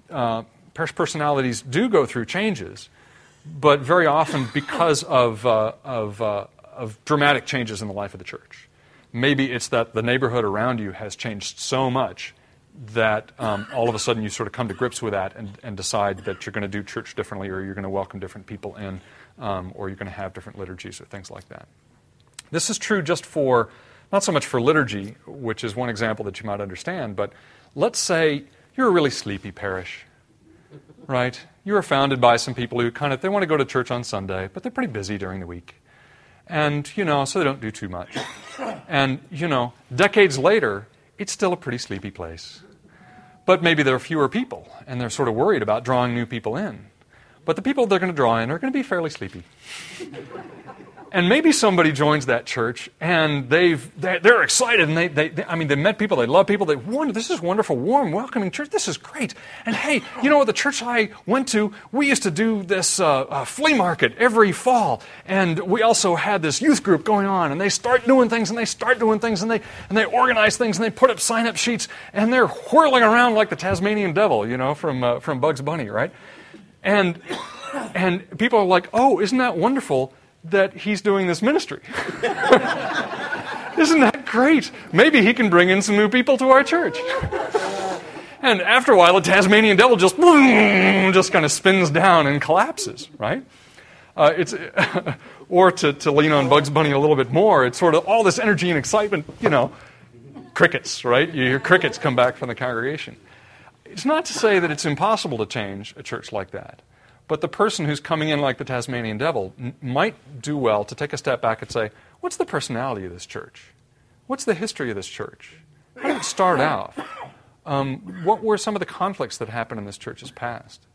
do go through changes, but very often because of dramatic changes in the life of the church. Maybe it's that the neighborhood around you has changed so much that all of a sudden you sort of come to grips with that and decide that you're going to do church differently, or you're going to welcome different people in, or you're going to have different liturgies or things like that. This is true just for, not so much for liturgy, which is one example that you might understand, but let's say you're a really sleepy parish, right? You were founded by some people who they want to go to church on Sunday, but they're pretty busy during the week. And, so they don't do too much. And, decades later, it's still a pretty sleepy place. But maybe there are fewer people, and they're sort of worried about drawing new people in. But the people they're going to draw in are going to be fairly sleepy. And maybe somebody joins that church, and they're excited, and they met people, they love people, this is wonderful, warm, welcoming church, this is great. And hey, the church I went to, we used to do this flea market every fall, and we also had this youth group going on, and they start doing things, and they organize things, and they put up sign-up sheets, and they're whirling around like the Tasmanian devil, from Bugs Bunny, right? And people are like, oh, isn't that wonderful that he's doing this ministry? Isn't that great? Maybe he can bring in some new people to our church. And after a while, the Tasmanian devil just kind of spins down and collapses, right? Or to lean on Bugs Bunny a little bit more, it's sort of all this energy and excitement, crickets, right? You hear crickets come back from the congregation. It's not to say that it's impossible to change a church like that. But the person who's coming in like the Tasmanian devil might do well to take a step back and say, what's the personality of this church? What's the history of this church? How did it start out? What were some of the conflicts that happened in this church's past?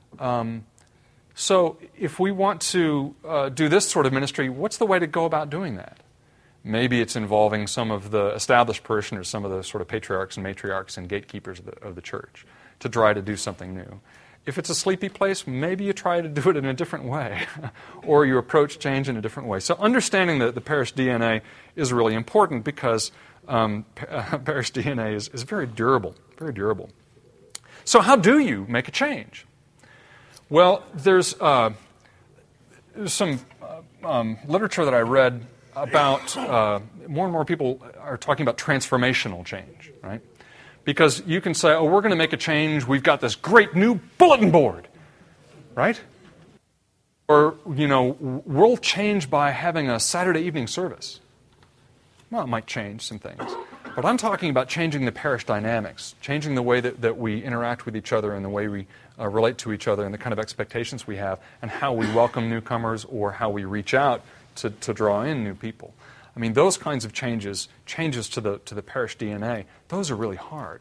So if we want to do this sort of ministry, what's the way to go about doing that? Maybe it's involving some of the established parishioners, some of the sort of patriarchs and matriarchs and gatekeepers of the church to try to do something new. If it's a sleepy place, maybe you try to do it in a different way, or you approach change in a different way. So understanding the parish DNA is really important because parish DNA is very durable, very durable. So how do you make a change? Well, there's some literature that I read about more and more people are talking about transformational change, right? Because you can say, we're going to make a change. We've got this great new bulletin board, right? Or, we'll change by having a Saturday evening service. Well, it might change some things. But I'm talking about changing the parish dynamics, changing the way that we interact with each other and the way we relate to each other and the kind of expectations we have and how we welcome newcomers or how we reach out to draw in new people. I mean, those kinds of changes to the parish DNA, those are really hard.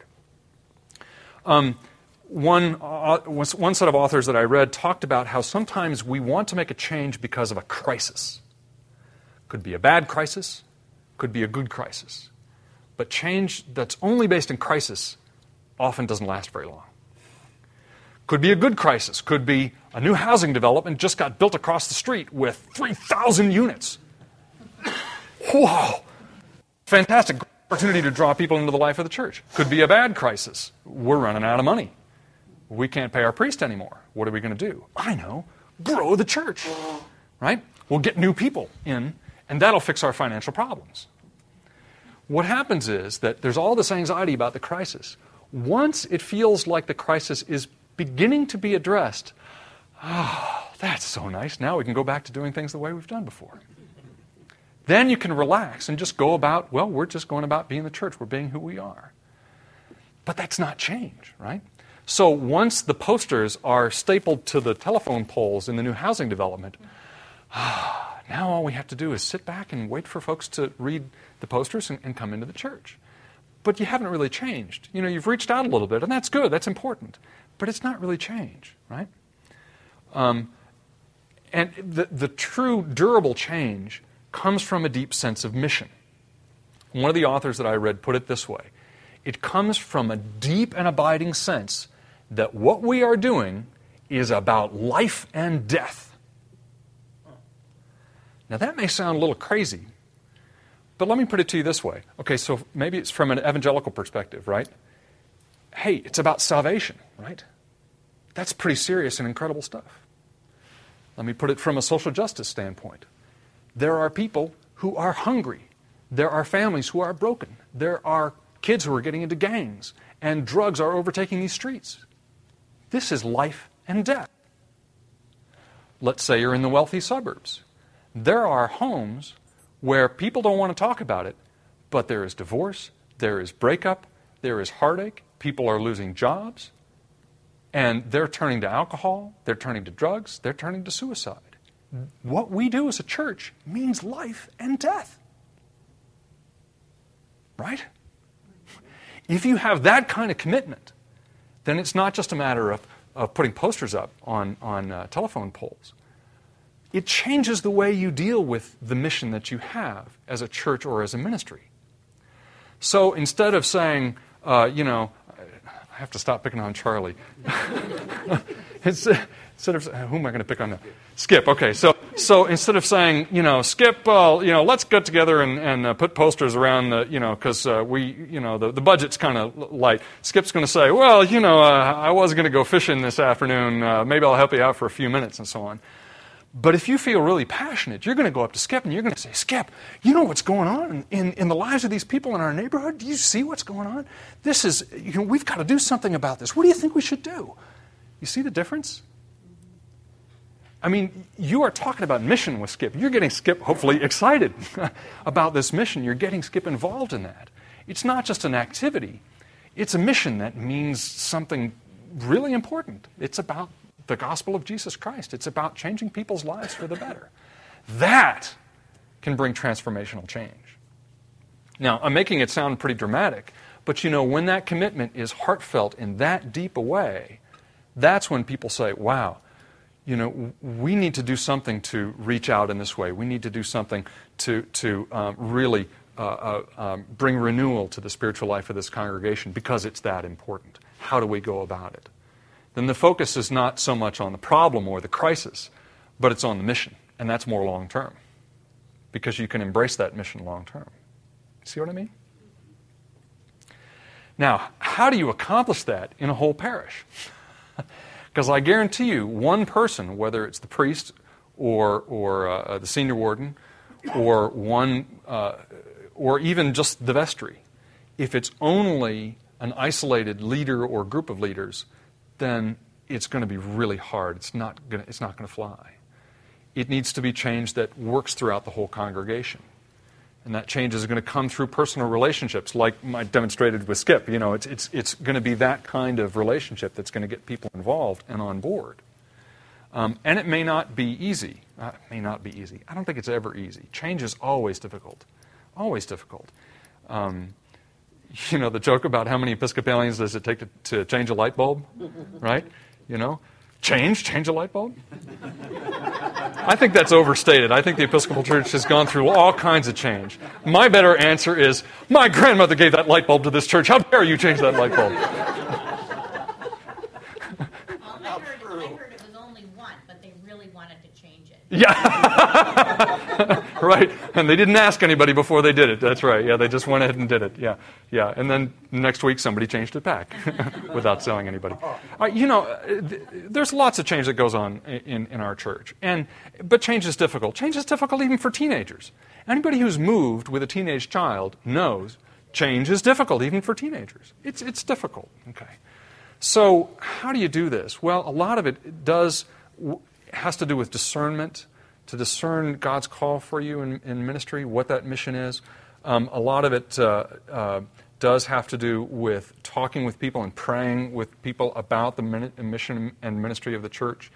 One set of authors that I read talked about how sometimes we want to make a change because of a crisis. Could be a bad crisis, could be a good crisis. But change that's only based in crisis often doesn't last very long. Could be a good crisis. Could be a new housing development just got built across the street with 3,000 units. Whoa! Fantastic opportunity to draw people into the life of the church. Could be a bad crisis. We're running out of money. We can't pay our priest anymore. What are we going to do? I know. Grow the church. Right? We'll get new people in, and that'll fix our financial problems. What happens is that there's all this anxiety about the crisis. Once it feels like the crisis is beginning to be addressed, that's so nice. Now we can go back to doing things the way we've done before. Then you can relax and just go about, well, we're just going about being the church. We're being who we are. But that's not change, right? So once the posters are stapled to the telephone poles in the new housing development, now all we have to do is sit back and wait for folks to read the posters and come into the church. But you haven't really changed. You know, you've reached out a little bit, and that's good, that's important. But it's not really change, right? And the true durable change comes from a deep sense of mission. One of the authors that I read put it this way: it comes from a deep and abiding sense that what we are doing is about life and death. Now that may sound a little crazy, but let me put it to you this way. Okay, so maybe it's from an evangelical perspective, right? Hey, it's about salvation, right? That's pretty serious and incredible stuff. Let me put it from a social justice standpoint. There are people who are hungry. There are families who are broken. There are kids who are getting into gangs, and drugs are overtaking these streets. This is life and death. Let's say you're in the wealthy suburbs. There are homes where people don't want to talk about it, but there is divorce, there is breakup, there is heartache, people are losing jobs, and they're turning to alcohol, they're turning to drugs, they're turning to suicide. What we do as a church means life and death. Right? If you have that kind of commitment, then it's not just a matter of putting posters up on telephone poles. It changes the way you deal with the mission that you have as a church or as a ministry. So instead of saying, I have to stop picking on Charlie. Instead of, who am I going to pick on now? Skip. Okay, so instead of saying, Skip, let's get together and put posters around because the budget's kind of light. Skip's going to say, well, I was going to go fishing this afternoon. Maybe I'll help you out for a few minutes and so on. But if you feel really passionate, you're going to go up to Skip and you're going to say, Skip, you know what's going on in the lives of these people in our neighborhood? Do you see what's going on? This is, we've got to do something about this. What do you think we should do? You see the difference? I mean, you are talking about mission with Skip. You're getting Skip, hopefully, excited about this mission. You're getting Skip involved in that. It's not just an activity. It's a mission that means something really important. It's about the gospel of Jesus Christ. It's about changing people's lives for the better. That can bring transformational change. Now, I'm making it sound pretty dramatic, but when that commitment is heartfelt in that deep a way, that's when people say, wow, we need to do something to reach out in this way. We need to do something to really bring renewal to the spiritual life of this congregation because it's that important. How do we go about it? Then the focus is not so much on the problem or the crisis, but it's on the mission, and that's more long-term because you can embrace that mission long-term. See what I mean? Now, how do you accomplish that in a whole parish? Because I guarantee you, one person, whether it's the priest or the senior warden or or even just the vestry, if it's only an isolated leader or group of leaders, then it's going to be really hard. It's not going to fly. It needs to be change that works throughout the whole congregation. And that change is going to come through personal relationships, like I demonstrated with Skip. It's going to be that kind of relationship that's going to get people involved and on board. And it may not be easy. I don't think it's ever easy. Change is always difficult. Always difficult. The joke about how many Episcopalians does it take to change a light bulb, right? Change a light bulb? I think that's overstated. I think the Episcopal Church has gone through all kinds of change. My better answer is, my grandmother gave that light bulb to this church. How dare you change that light bulb? want, but they really wanted to change it. Yeah. Right. And they didn't ask anybody before they did it. That's right. Yeah, they just went ahead and did it. Yeah. Yeah. And then next week somebody changed it back without telling anybody. There's lots of change that goes on in our church. But change is difficult. Change is difficult even for teenagers. Anybody who's moved with a teenage child knows change is difficult even for teenagers. It's difficult. Okay. So how do you do this? Well, a lot of it has to do with discernment, to discern God's call for you in ministry, what that mission is. A lot of it does have to do with talking with people and praying with people about the mission and ministry of the church.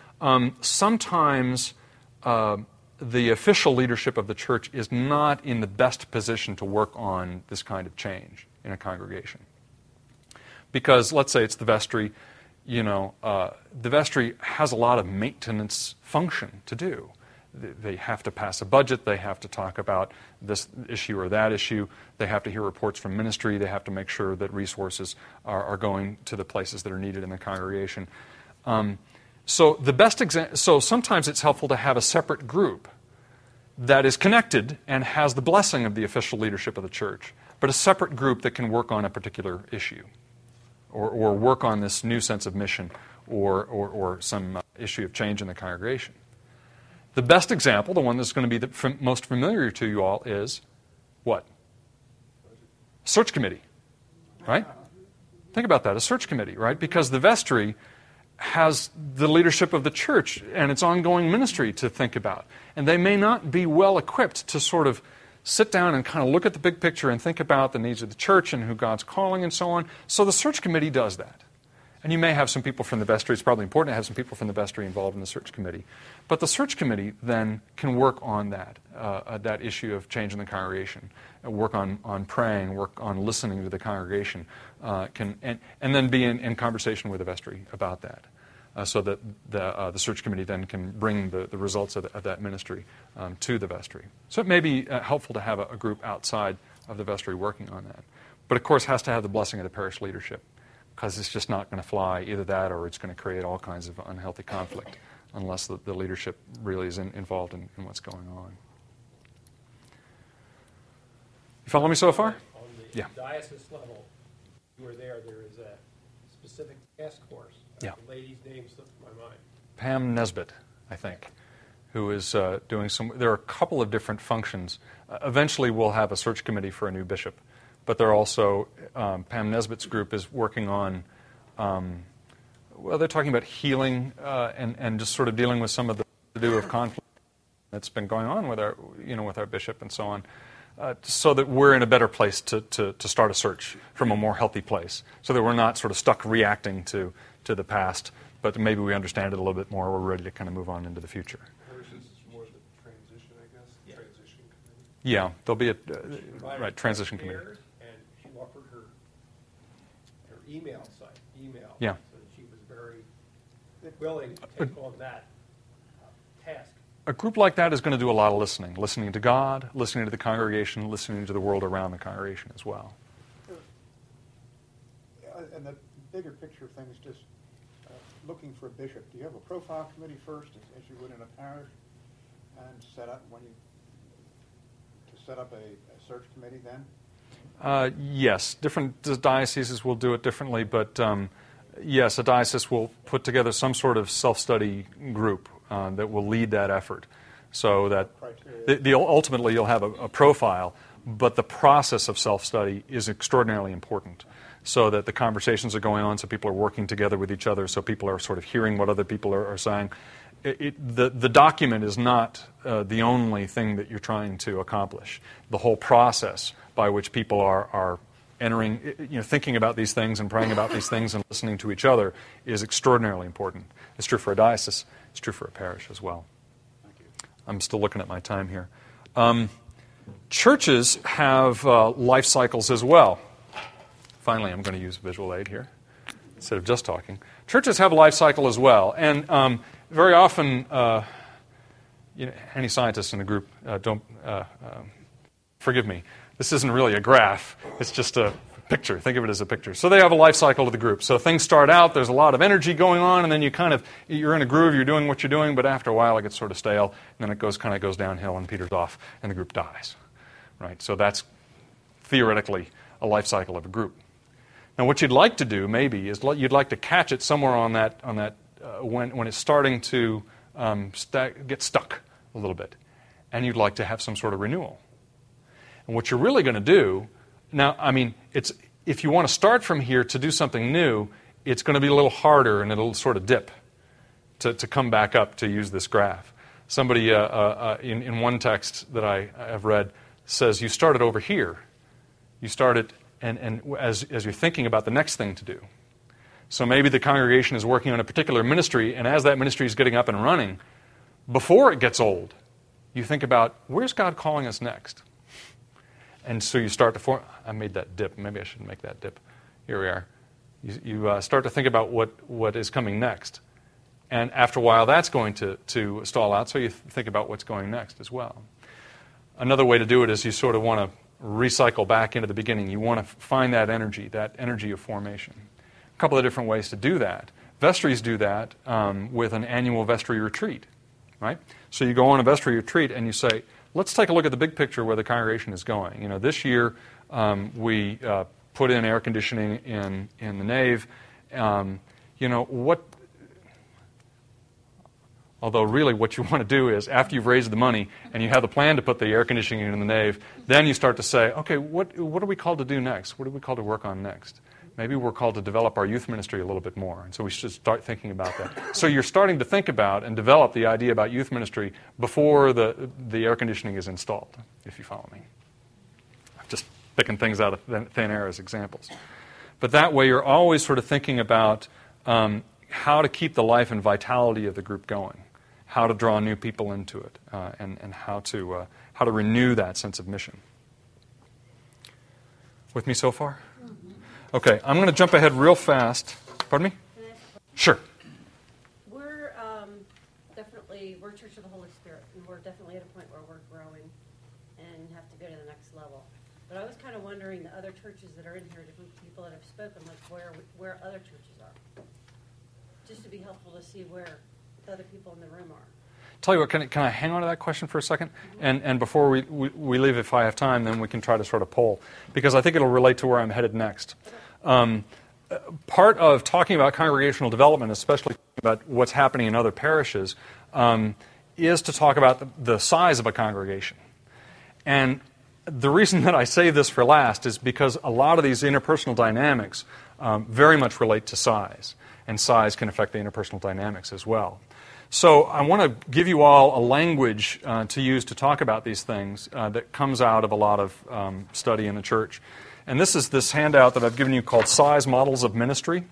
Sometimes the official leadership of the church is not in the best position to work on this kind of change in a congregation. Because let's say it's the vestry, the vestry has a lot of maintenance function to do. They have to pass a budget, they have to talk about this issue or that issue, they have to hear reports from ministry, they have to make sure that resources are going to the places that are needed in the congregation. So sometimes it's helpful to have a separate group that is connected and has the blessing of the official leadership of the church, but a separate group that can work on a particular issue or work on this new sense of mission or some issue of change in the congregation. The best example, the one that's going to be the most familiar to you all, is what? Search committee, right? Think about that, a search committee, right? Because the vestry has the leadership of the church and its ongoing ministry to think about. And they may not be well equipped to sort of sit down and kind of look at the big picture and think about the needs of the church and who God's calling and so on. So the search committee does that. And you may have some people from the vestry. It's probably important to have some people from the vestry involved in the search committee. But the search committee then can work on that issue of change in the congregation, work on praying, work on listening to the congregation, and then be in conversation with the vestry about that. So that the search committee then can bring the results of that ministry to the vestry. So it may be helpful to have a group outside of the vestry working on that. But of course has to have the blessing of the parish leadership, because it's just not going to fly, either that or it's going to create all kinds of unhealthy conflict unless the leadership really is involved in what's going on. You follow me so far? On the diocese level, you were there is a specific task force. Yeah. The lady's name slipped my mind. Pam Nesbitt, I think, who is doing some... There are a couple of different functions. Eventually we'll have a search committee for a new bishop. But they're also... Pam Nesbitt's group is working on... they're talking about healing and just sort of dealing with some of the to-do of conflict that's been going on with our bishop and so on. So that we're in a better place to start a search from a more healthy place. So that we're not sort of stuck reacting to the past, but maybe we understand it a little bit more. We're ready to kind of move on into the future. Versus more the transition, I guess. Yeah. Transition committee. Yeah, there'll be a transition committee. And she offered her email site. Yeah. So she was very willing to take on that task. A group like that is going to do a lot of listening to God, listening to the congregation, listening to the world around the congregation as well. And the bigger picture of things, just looking for a bishop. Do you have a profile committee first, as you would in a parish, and set up a search committee then? Yes, different dioceses will do it differently, but yes, a diocese will put together some sort of self-study group that will lead that effort, so that ultimately you'll have a profile, but the process of self-study is extraordinarily important, so that the conversations are going on, so people are working together with each other, so people are sort of hearing what other people are saying. The document is not the only thing that you're trying to accomplish. The whole process by which people are entering, thinking about these things and praying about these things and listening to each other is extraordinarily important. It's true for a diocese. It's true for a parish as well. Thank you. I'm still looking at my time here. Churches have life cycles as well. Finally, I'm going to use visual aid here instead of just talking. Churches have a life cycle as well, and very often, any scientists in the group don't forgive me. This isn't really a graph. It's just a picture. Think of it as a picture. So they have a life cycle of the group. So things start out, there's a lot of energy going on, and then you're in a groove, you're doing what you're doing, but after a while it gets sort of stale, and then it goes downhill and peters off, and the group dies. Right? So that's theoretically a life cycle of a group. Now what you'd like to do, maybe, is you'd like to catch it somewhere on that when it's starting to get stuck a little bit, and you'd like to have some sort of renewal. And what you're really going to do, now, I mean, if you want to start from here to do something new, it's going to be a little harder and it'll sort of dip to come back up, to use this graph. Somebody in one text that I have read says you start it over here. You start it and as you're thinking about the next thing to do. So maybe the congregation is working on a particular ministry, and as that ministry is getting up and running, before it gets old, you think about, where's God calling us next? And so you start to form. I made that dip. Maybe I shouldn't make that dip. Here we are. You start to think about what is coming next. And after a while, that's going to stall out, so you think about what's going next as well. Another way to do it is you sort of want to recycle back into the beginning. You want to find that energy of formation. A couple of different ways to do that. Vestries do that with an annual vestry retreat. Right? So you go on a vestry retreat and you say, let's take a look at the big picture where the congregation is going. You know, this year we put in air conditioning in the nave. Although really what you want to do is, after you've raised the money and you have the plan to put the air conditioning in the nave, then you start to say, okay, what are we called to do next? What are we called to work on next? Maybe we're called to develop our youth ministry a little bit more, and so we should start thinking about that. So you're starting to think about and develop the idea about youth ministry before the air conditioning is installed, if you follow me. I'm just picking things out of thin air as examples. But that way you're always sort of thinking about how to keep the life and vitality of the group going, how to draw new people into it, and how to renew that sense of mission. With me so far? Okay, I'm going to jump ahead real fast. Pardon me? Sure. We're Church of the Holy Spirit, and we're definitely at a point where we're growing and have to go to the next level. But I was kind of wondering, the other churches that are in here, different people that have spoken, like where other churches are. Just to be helpful to see where the other people in the room are. Tell you what, can I hang on to that question for a second? And before we leave, if I have time, then we can try to sort of poll, because I think it'll relate to where I'm headed next. Part of talking about congregational development, especially about what's happening in other parishes, is to talk about the size of a congregation. And the reason that I say this for last is because a lot of these interpersonal dynamics very much relate to size, and size can affect the interpersonal dynamics as well. So I want to give you all a language to use to talk about these things that comes out of a lot of study in the church. And this is this handout that I've given you called Size Models of Ministry.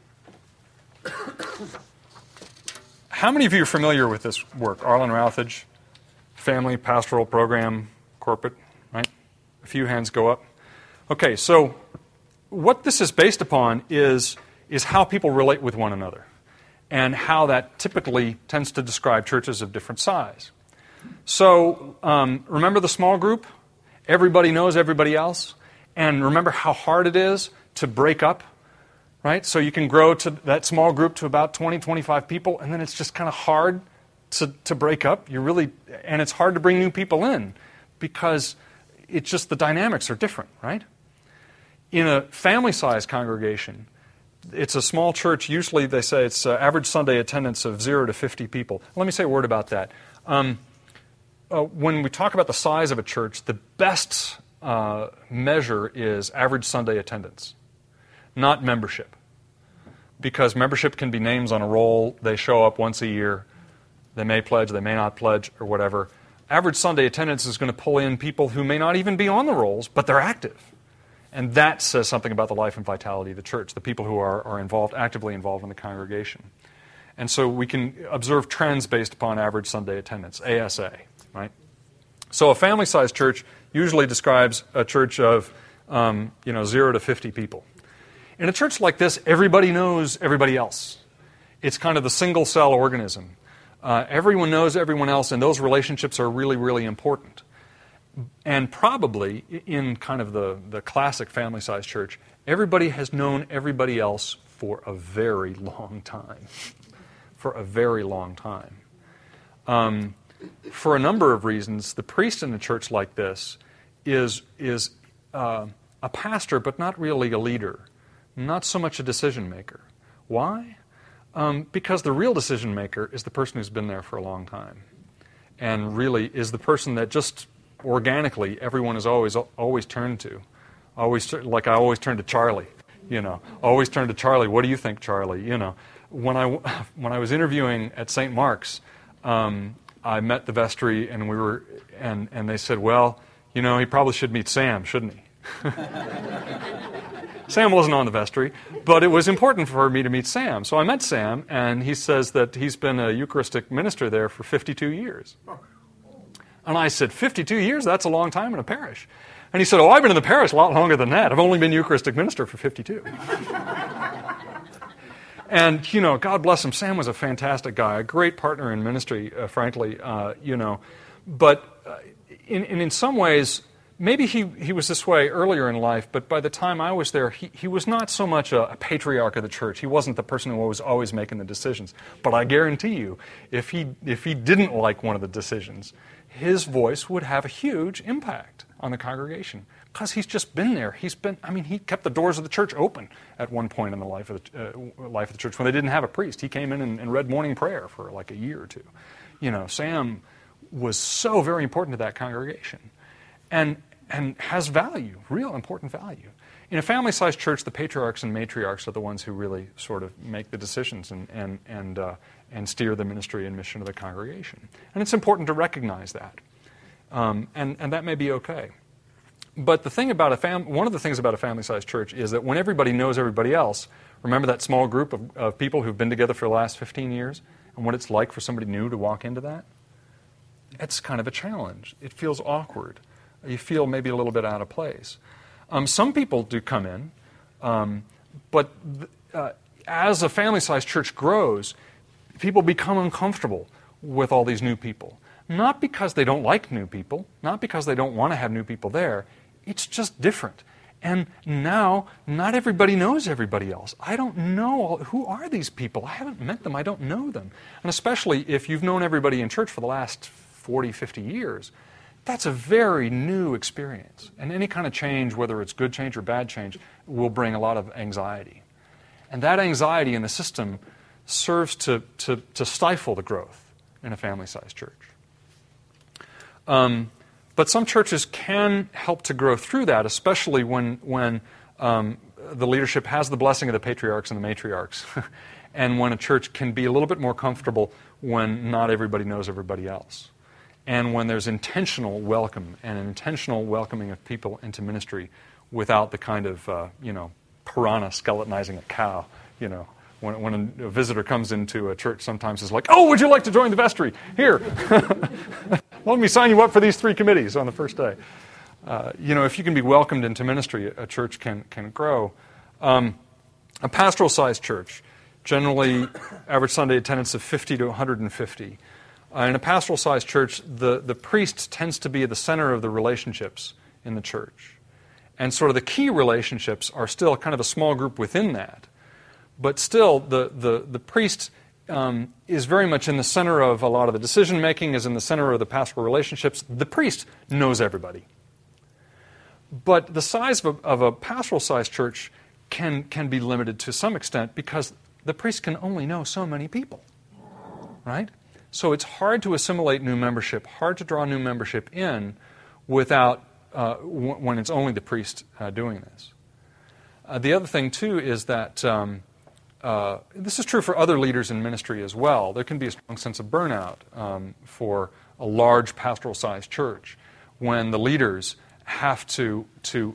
How many of you are familiar with this work? Arlen Routledge, Family Pastoral Program, Corporate, right? A few hands go up. Okay, so what this is based upon is how people relate with one another, and how that typically tends to describe churches of different size. So remember the small group? Everybody knows everybody else. And remember how hard it is to break up, right? So you can grow to that small group to about 20, 25 people, and then it's just kind of hard to break up. And it's hard to bring new people in because it's just the dynamics are different, right? In a family-sized congregation, it's a small church. Usually they say it's average Sunday attendance of 0 to 50 people. Let me say a word about that. When we talk about the size of a church, the best measure is average Sunday attendance, not membership. Because membership can be names on a roll. They show up once a year. They may pledge, they may not pledge, or whatever. Average Sunday attendance is going to pull in people who may not even be on the rolls, but they're active. And that says something about the life and vitality of the church, the people who are involved, actively involved in the congregation. And so we can observe trends based upon average Sunday attendance, ASA, right? So a family-sized church usually describes a church of 0 to 50 people. In a church like this, everybody knows everybody else. It's kind of the single-cell organism. Everyone knows everyone else, and those relationships are really, really important. And probably, in kind of the classic family-sized church, Everybody has known everybody else for a very long time. For a very long time. For a number of reasons, the priest in a church like this is a pastor, but not really a leader, not so much a decision maker. Why? Because the real decision maker is the person who's been there for a long time, and really is the person that just organically everyone is always turned to. Like I always turn to Charlie, Always turn to Charlie. What do you think, Charlie? When I was interviewing at St. Mark's, I met the vestry, and they said, well, he probably should meet Sam, shouldn't he? Sam wasn't on the vestry, but it was important for me to meet Sam. So I met Sam, and he says that he's been a Eucharistic minister there for 52 years. And I said, 52 years? That's a long time in a parish. And he said, oh, I've been in the parish a lot longer than that. I've only been Eucharistic minister for 52. And, God bless him, Sam was a fantastic guy, a great partner in ministry, frankly, But in some ways, maybe he was this way earlier in life, but by the time I was there, he was not so much a patriarch of the church. He wasn't the person who was always making the decisions. But I guarantee you, if he didn't like one of the decisions, his voice would have a huge impact on the congregation. Because he's just been there. He kept the doors of the church open at one point in the life of the church when they didn't have a priest. He came in and read morning prayer for like a year or two. Sam was so very important to that congregation, and has value, real important value. In a family-sized church, the patriarchs and matriarchs are the ones who really sort of make the decisions and steer the ministry and mission of the congregation. And it's important to recognize that, and that may be okay. But the thing about one of the things about a family-sized church is that when everybody knows everybody else, remember that small group of people who've been together for the last 15 years, and what it's like for somebody new to walk into that? It's kind of a challenge. It feels awkward. You feel maybe a little bit out of place. Some people do come in, but as a family-sized church grows, people become uncomfortable with all these new people. Not because they don't like new people, not because they don't want to have new people there. It's just different. And now, not everybody knows everybody else. I don't know, who are these people? I haven't met them. I don't know them. And especially if you've known everybody in church for the last 40, 50 years, that's a very new experience. And any kind of change, whether it's good change or bad change, will bring a lot of anxiety. And that anxiety in the system serves to stifle the growth in a family-sized church. But some churches can help to grow through that, especially when the leadership has the blessing of the patriarchs and the matriarchs, and when a church can be a little bit more comfortable when not everybody knows everybody else, and when there's intentional welcome and an intentional welcoming of people into ministry without the kind of piranha skeletonizing a cow. When a visitor comes into a church, sometimes it's like, oh, would you like to join the vestry? Here. Let me sign you up for these 3 committees on the first day. If you can be welcomed into ministry, a church can grow. A pastoral-sized church, generally average Sunday attendance of 50 to 150. In a pastoral-sized church, the priest tends to be at the center of the relationships in the church. And sort of the key relationships are still kind of a small group within that. But still, the priest is very much in the center of a lot of the decision-making, is in the center of the pastoral relationships. The priest knows everybody. But the size of a pastoral-sized church can be limited to some extent because the priest can only know so many people, right? So it's hard to assimilate new membership, hard to draw new membership in without when it's only the priest doing this. The other thing, too, is that this is true for other leaders in ministry as well. There can be a strong sense of burnout for a large pastoral-sized church when the leaders have to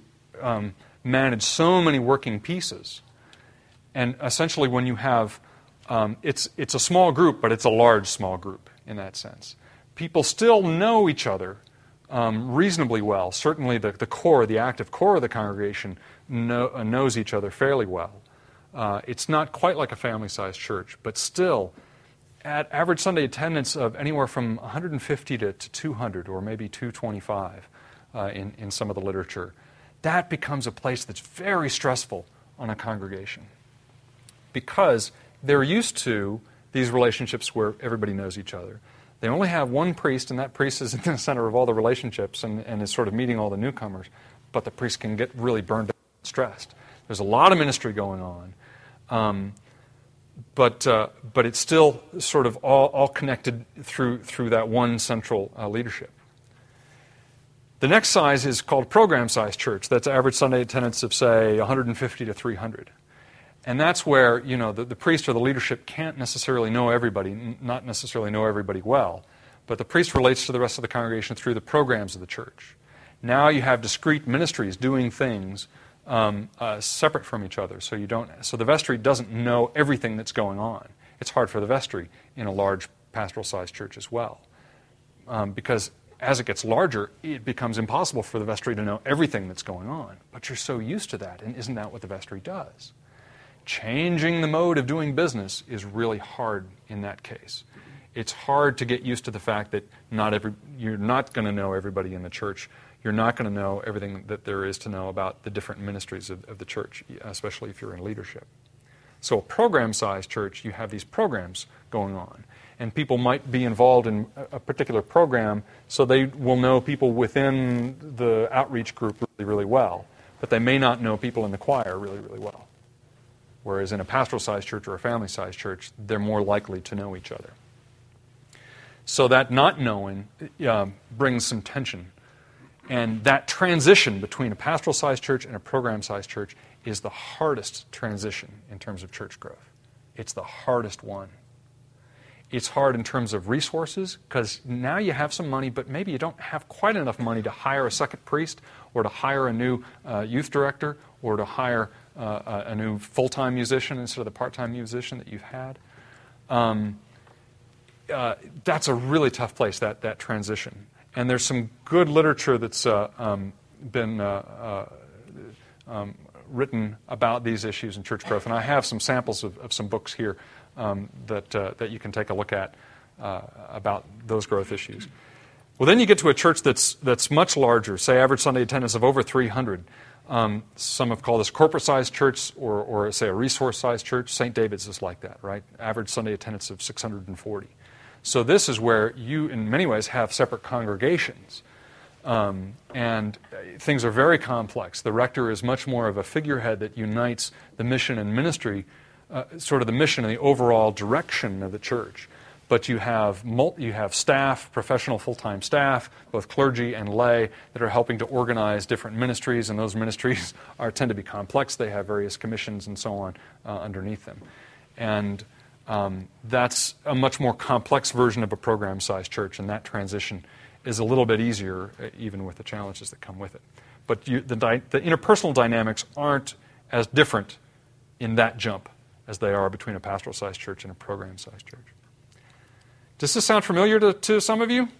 manage so many working pieces. And essentially when you have, it's a small group, but it's a large small group in that sense. People still know each other reasonably well. Certainly the active core of the congregation knows each other fairly well. It's not quite like a family-sized church, but still, at average Sunday attendance of anywhere from 150 to 200, or maybe 225 in some of the literature, that becomes a place that's very stressful on a congregation because they're used to these relationships where everybody knows each other. They only have one priest, and that priest is in the center of all the relationships and is sort of meeting all the newcomers, but the priest can get really burned out and stressed. There's a lot of ministry going on, but it's still sort of all connected through that one central leadership. The next size is called program-sized church. That's average Sunday attendance of, say, 150 to 300. And that's where, the priest or the leadership can't necessarily know everybody, not necessarily know everybody well, but the priest relates to the rest of the congregation through the programs of the church. Now you have discrete ministries doing things separate from each other, so the vestry doesn't know everything that's going on. It's hard for the vestry in a large pastoral-sized church as well, because as it gets larger, it becomes impossible for the vestry to know everything that's going on. But you're so used to that, and isn't that what the vestry does? Changing the mode of doing business is really hard in that case. It's hard to get used to the fact that you're not going to know everybody in the church. You're not going to know everything that there is to know about the different ministries of the church, especially if you're in leadership. So a program-sized church, you have these programs going on. And people might be involved in a particular program, so they will know people within the outreach group really, really well. But they may not know people in the choir really, really well. Whereas in a pastoral-sized church or a family-sized church, they're more likely to know each other. So that not knowing brings some tension. And that transition between a pastoral-sized church and a program-sized church is the hardest transition in terms of church growth. It's the hardest one. It's hard in terms of resources, because now you have some money, but maybe you don't have quite enough money to hire a second priest, or to hire a new youth director, or to hire a new full-time musician instead of the part-time musician that you've had. That's a really tough place, that transition. And there's some good literature that's been written about these issues in church growth, and I have some samples of some books here that you can take a look at about those growth issues. Well, then you get to a church that's much larger, say average Sunday attendance of over 300. Some have called this corporate-sized church or say a resource-sized church. St. David's is like that, right? Average Sunday attendance of 640. So this is where you, in many ways, have separate congregations. And things are very complex. The rector is much more of a figurehead that unites the mission and ministry, sort of the mission and the overall direction of the church. But you have staff, professional full-time staff, both clergy and lay, that are helping to organize different ministries, and those ministries tend to be complex. They have various commissions and so on underneath them. And that's a much more complex version of a program-sized church, and that transition is a little bit easier, even with the challenges that come with it. But the interpersonal dynamics aren't as different in that jump as they are between a pastoral-sized church and a program-sized church. Does this sound familiar to some of you?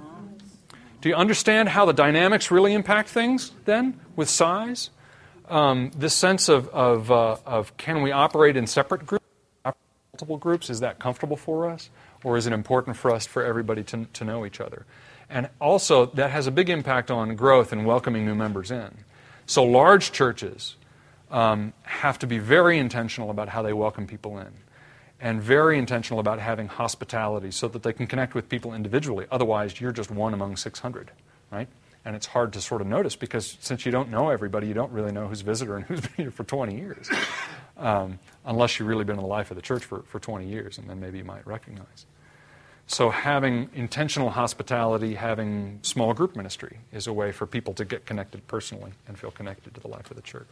Do you understand how the dynamics really impact things then with size? This sense of can we operate in separate groups, multiple groups? Is that comfortable for us? Or is it important for us, for everybody to know each other? And also, that has a big impact on growth and welcoming new members in. So large churches have to be very intentional about how they welcome people in, and very intentional about having hospitality so that they can connect with people individually. Otherwise, you're just one among 600, right? And it's hard to sort of notice, because since you don't know everybody, you don't really know who's visitor and who's been here for 20 years. Unless you've really been in the life of the church for 20 years, and then maybe you might recognize. So having intentional hospitality, having small group ministry is a way for people to get connected personally and feel connected to the life of the church.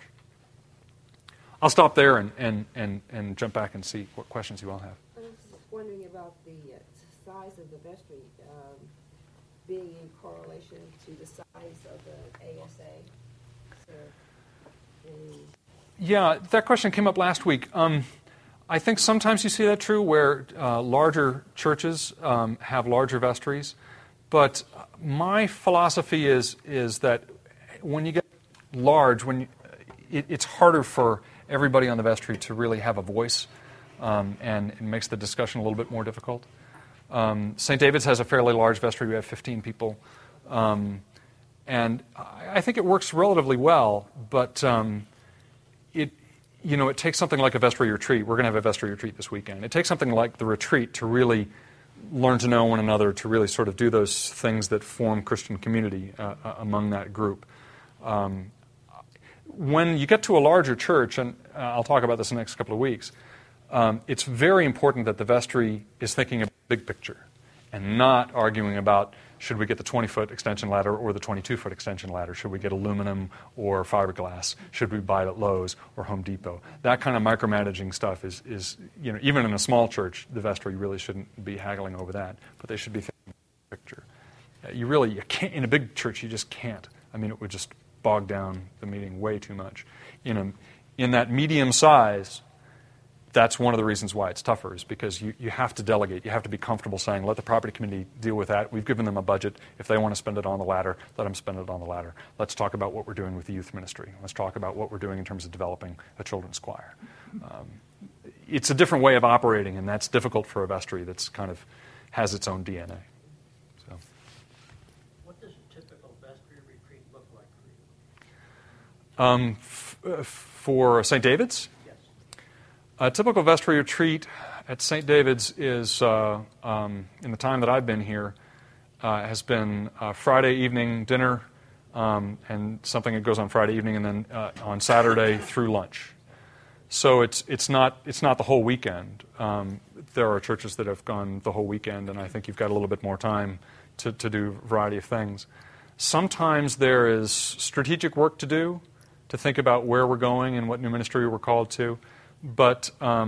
I'll stop there and jump back and see what questions you all have. I was just wondering about the size of the vestry being in correlation to the size of the ASA. So, yeah, that question came up last week. I think sometimes you see that true, where larger churches have larger vestries. But my philosophy is that when you get large, it's harder for everybody on the vestry to really have a voice, and it makes the discussion a little bit more difficult. St. David's has a fairly large vestry. We have 15 people. And I think it works relatively well, but it takes something like a vestry retreat. We're going to have a vestry retreat this weekend. It takes something like the retreat to really learn to know one another, to really sort of do those things that form Christian community among that group. When you get to a larger church, and I'll talk about this in the next couple of weeks, it's very important that the vestry is thinking about the big picture and not arguing about should we get the 20-foot extension ladder or the 22-foot extension ladder? Should we get aluminum or fiberglass? Should we buy it at Lowe's or Home Depot? That kind of micromanaging stuff is even in a small church, the vestry really shouldn't be haggling over that, but they should be thinking about the picture. You can't, in a big church, you just can't. I mean, it would just bog down the meeting way too much. In that medium size, that's one of the reasons why it's tougher, is because you have to delegate. You have to be comfortable saying, let the property committee deal with that. We've given them a budget. If they want to spend it on the ladder, let them spend it on the ladder. Let's talk about what we're doing with the youth ministry. Let's talk about what we're doing in terms of developing a children's choir. It's a different way of operating, and that's difficult for a vestry that's kind of has its own DNA. So, what does a typical vestry retreat look like for you? For St. David's? A typical vestry retreat at St. David's is, in the time that I've been here, has been Friday evening dinner and something that goes on Friday evening, and then on Saturday through lunch. So it's not the whole weekend. There are churches that have gone the whole weekend, and I think you've got a little bit more time to do a variety of things. Sometimes there is strategic work to do, to think about where we're going and what new ministry we're called to. But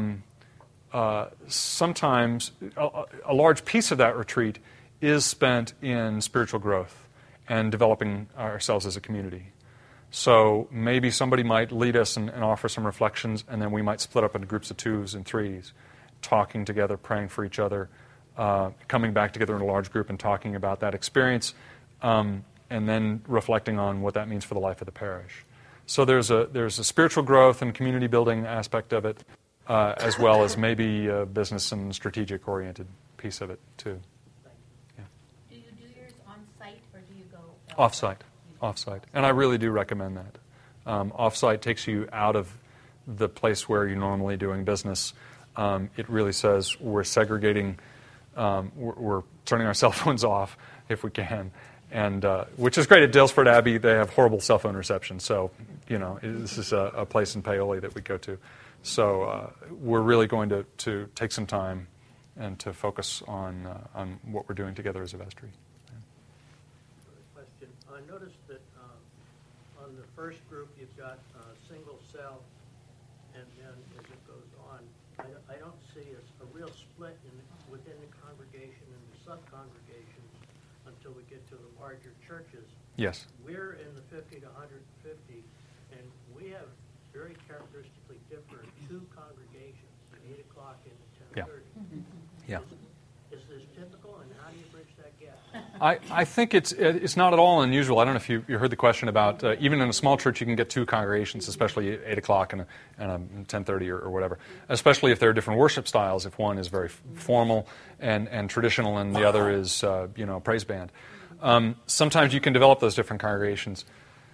sometimes a large piece of that retreat is spent in spiritual growth and developing ourselves as a community. So maybe somebody might lead us and offer some reflections, and then we might split up into groups of 2s and 3s, talking together, praying for each other, coming back together in a large group and talking about that experience, and then reflecting on what that means for the life of the parish. So there's a spiritual growth and community building aspect of it, as well as maybe a business and strategic oriented piece of it too. Yeah. Do you do yours on site or do you go Off-site, and I really do recommend that. Off-site takes you out of the place where you're normally doing business. It really says we're segregating, we're turning our cell phones off if we can. And which is great at Dalesford Abbey. They have horrible cell phone reception, so this is a place in Paoli that we go to. So we're really going to take some time and to focus on what we're doing together as a vestry. Question: I noticed that on the first group you've got single cell, and then as it goes on, I don't see a real split within the congregation and the sub-congregations until we get to the larger churches. Yes. We're in the 50 to 150, and we have very characteristically different 2 congregations, 8 o'clock and 10:30. Yeah. Is this typical, and how do you bridge that gap? I think it's not at all unusual. I don't know if you heard the question about even in a small church you can get 2 congregations, especially at 8 o'clock and a 10:30 or whatever, especially if there are different worship styles, if one is very formal and traditional and the other is praise band. Sometimes you can develop those different congregations.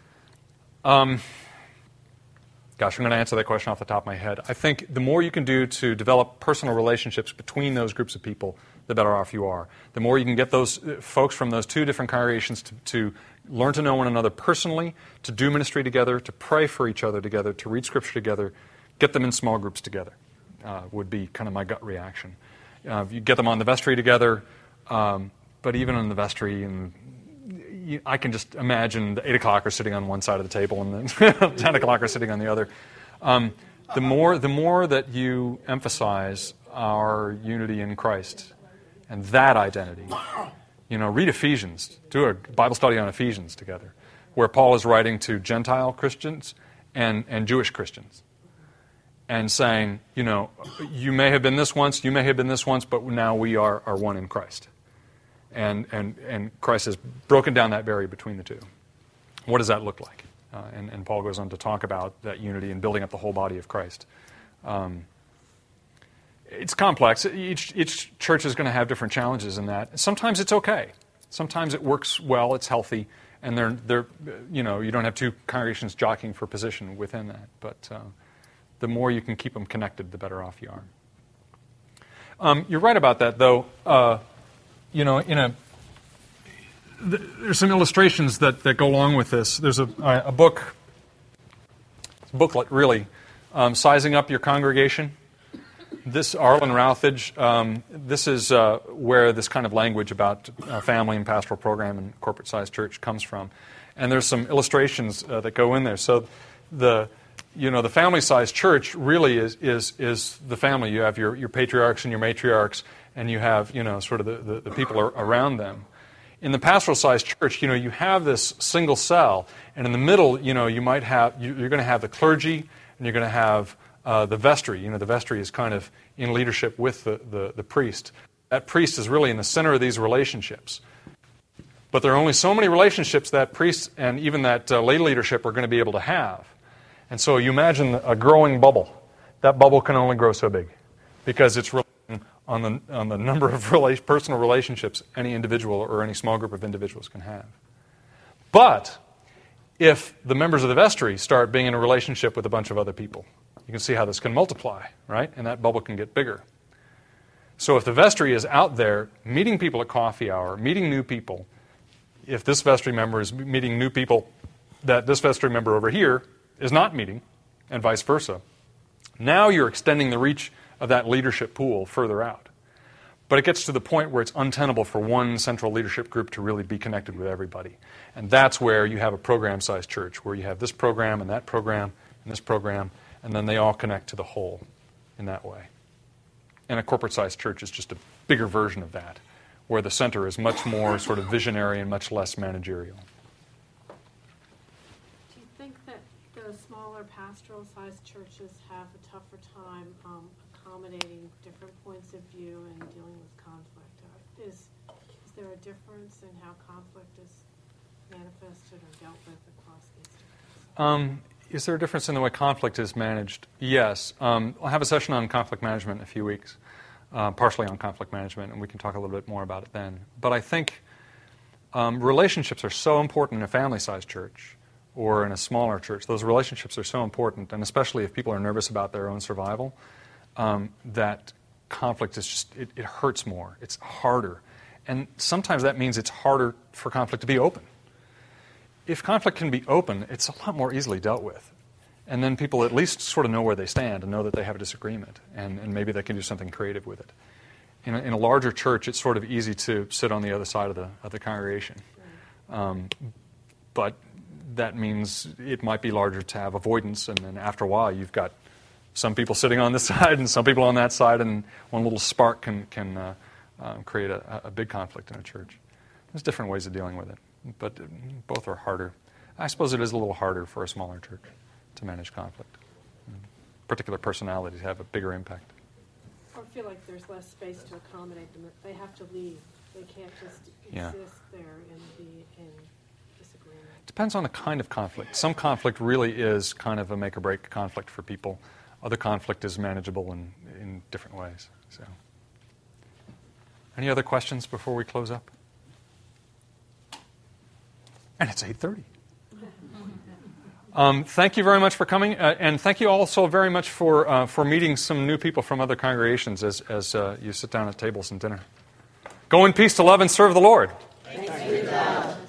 Gosh, I'm going to answer that question off the top of my head. I think the more you can do to develop personal relationships between those groups of people, the better off you are. The more you can get those folks from those 2 different congregations to learn to know one another personally, to do ministry together, to pray for each other together, to read Scripture together, get them in small groups together, would be kind of my gut reaction. You get them on the vestry together, but even in the vestry, I can just imagine the 8 o'clockers sitting on one side of the table and the 10 o'clockers sitting on the other. The more that you emphasize our unity in Christ and that identity, read Ephesians, do a Bible study on Ephesians together, where Paul is writing to Gentile Christians and Jewish Christians and saying, you may have been this once, you may have been this once, but now we are one in Christ. And Christ has broken down that barrier between the 2. What does that look like? And Paul goes on to talk about that unity and building up the whole body of Christ. It's complex. Each church is going to have different challenges in that. Sometimes it's okay. Sometimes it works well, it's healthy, And they're you don't have two congregations jockeying for position within that. But the more you can keep them connected, the better off you are. You're right about that, though. There's some illustrations that go along with this. There's a book. It's a booklet, really, Sizing Up Your Congregation. This, Arlen Routledge, this is where this kind of language about family and pastoral program and corporate-sized church comes from. And there's some illustrations that go in there. So the family-sized church really is the family. You have your patriarchs and your matriarchs, and you have, sort of the people around them. In the pastoral-sized church, you have this single cell, and in the middle, you might have, you're going to have the clergy, and you're going to have the vestry. The vestry is kind of in leadership with the priest. That priest is really in the center of these relationships. But there are only so many relationships that priest and even that lay leadership are going to be able to have. And so you imagine a growing bubble. That bubble can only grow so big because it's relying on the number of personal relationships any individual or any small group of individuals can have. But if the members of the vestry start being in a relationship with a bunch of other people, you can see how this can multiply, right? And that bubble can get bigger. So if the vestry is out there meeting people at coffee hour, meeting new people, if this vestry member is meeting new people that this vestry member over here is not meeting, and vice versa, now you're extending the reach of that leadership pool further out. But it gets to the point where it's untenable for one central leadership group to really be connected with everybody. And that's where you have a program-sized church, where you have this program and that program and this program, and then they all connect to the whole in that way. And a corporate-sized church is just a bigger version of that, where the center is much more sort of visionary and much less managerial. Do you think that the smaller pastoral-sized churches have a tougher time accommodating different points of view and dealing with conflict? Is there a difference in how conflict is manifested or dealt with across these different? Is there a difference in the way conflict is managed? Yes. I'll have a session on conflict management in a few weeks, partially on conflict management, and we can talk a little bit more about it then. But I think relationships are so important in a family-sized church or in a smaller church. Those relationships are so important, and especially if people are nervous about their own survival, that conflict is just, it hurts more. It's harder. And sometimes that means it's harder for conflict to be open. If conflict can be open, it's a lot more easily dealt with. And then people at least sort of know where they stand and know that they have a disagreement, and maybe they can do something creative with it. In a larger church, it's sort of easy to sit on the other side of the congregation. But that means it might be larger to have avoidance, and then after a while you've got some people sitting on this side and some people on that side, and one little spark can create a big conflict in a church. There's different ways of dealing with it, but both are harder. I suppose it is a little harder for a smaller church to manage conflict. Particular personalities have a bigger impact. Or feel like there's less space to accommodate them. They have to leave. They can't just exist there and be in disagreement. Depends on the kind of conflict. Some conflict really is kind of a make-or-break conflict for people. Other conflict is manageable in different ways. So, any other questions before we close up? And it's 8:30. Thank you very much for coming, and thank you also very much for meeting some new people from other congregations as you sit down at tables and dinner. Go in peace to love and serve the Lord. Thank you.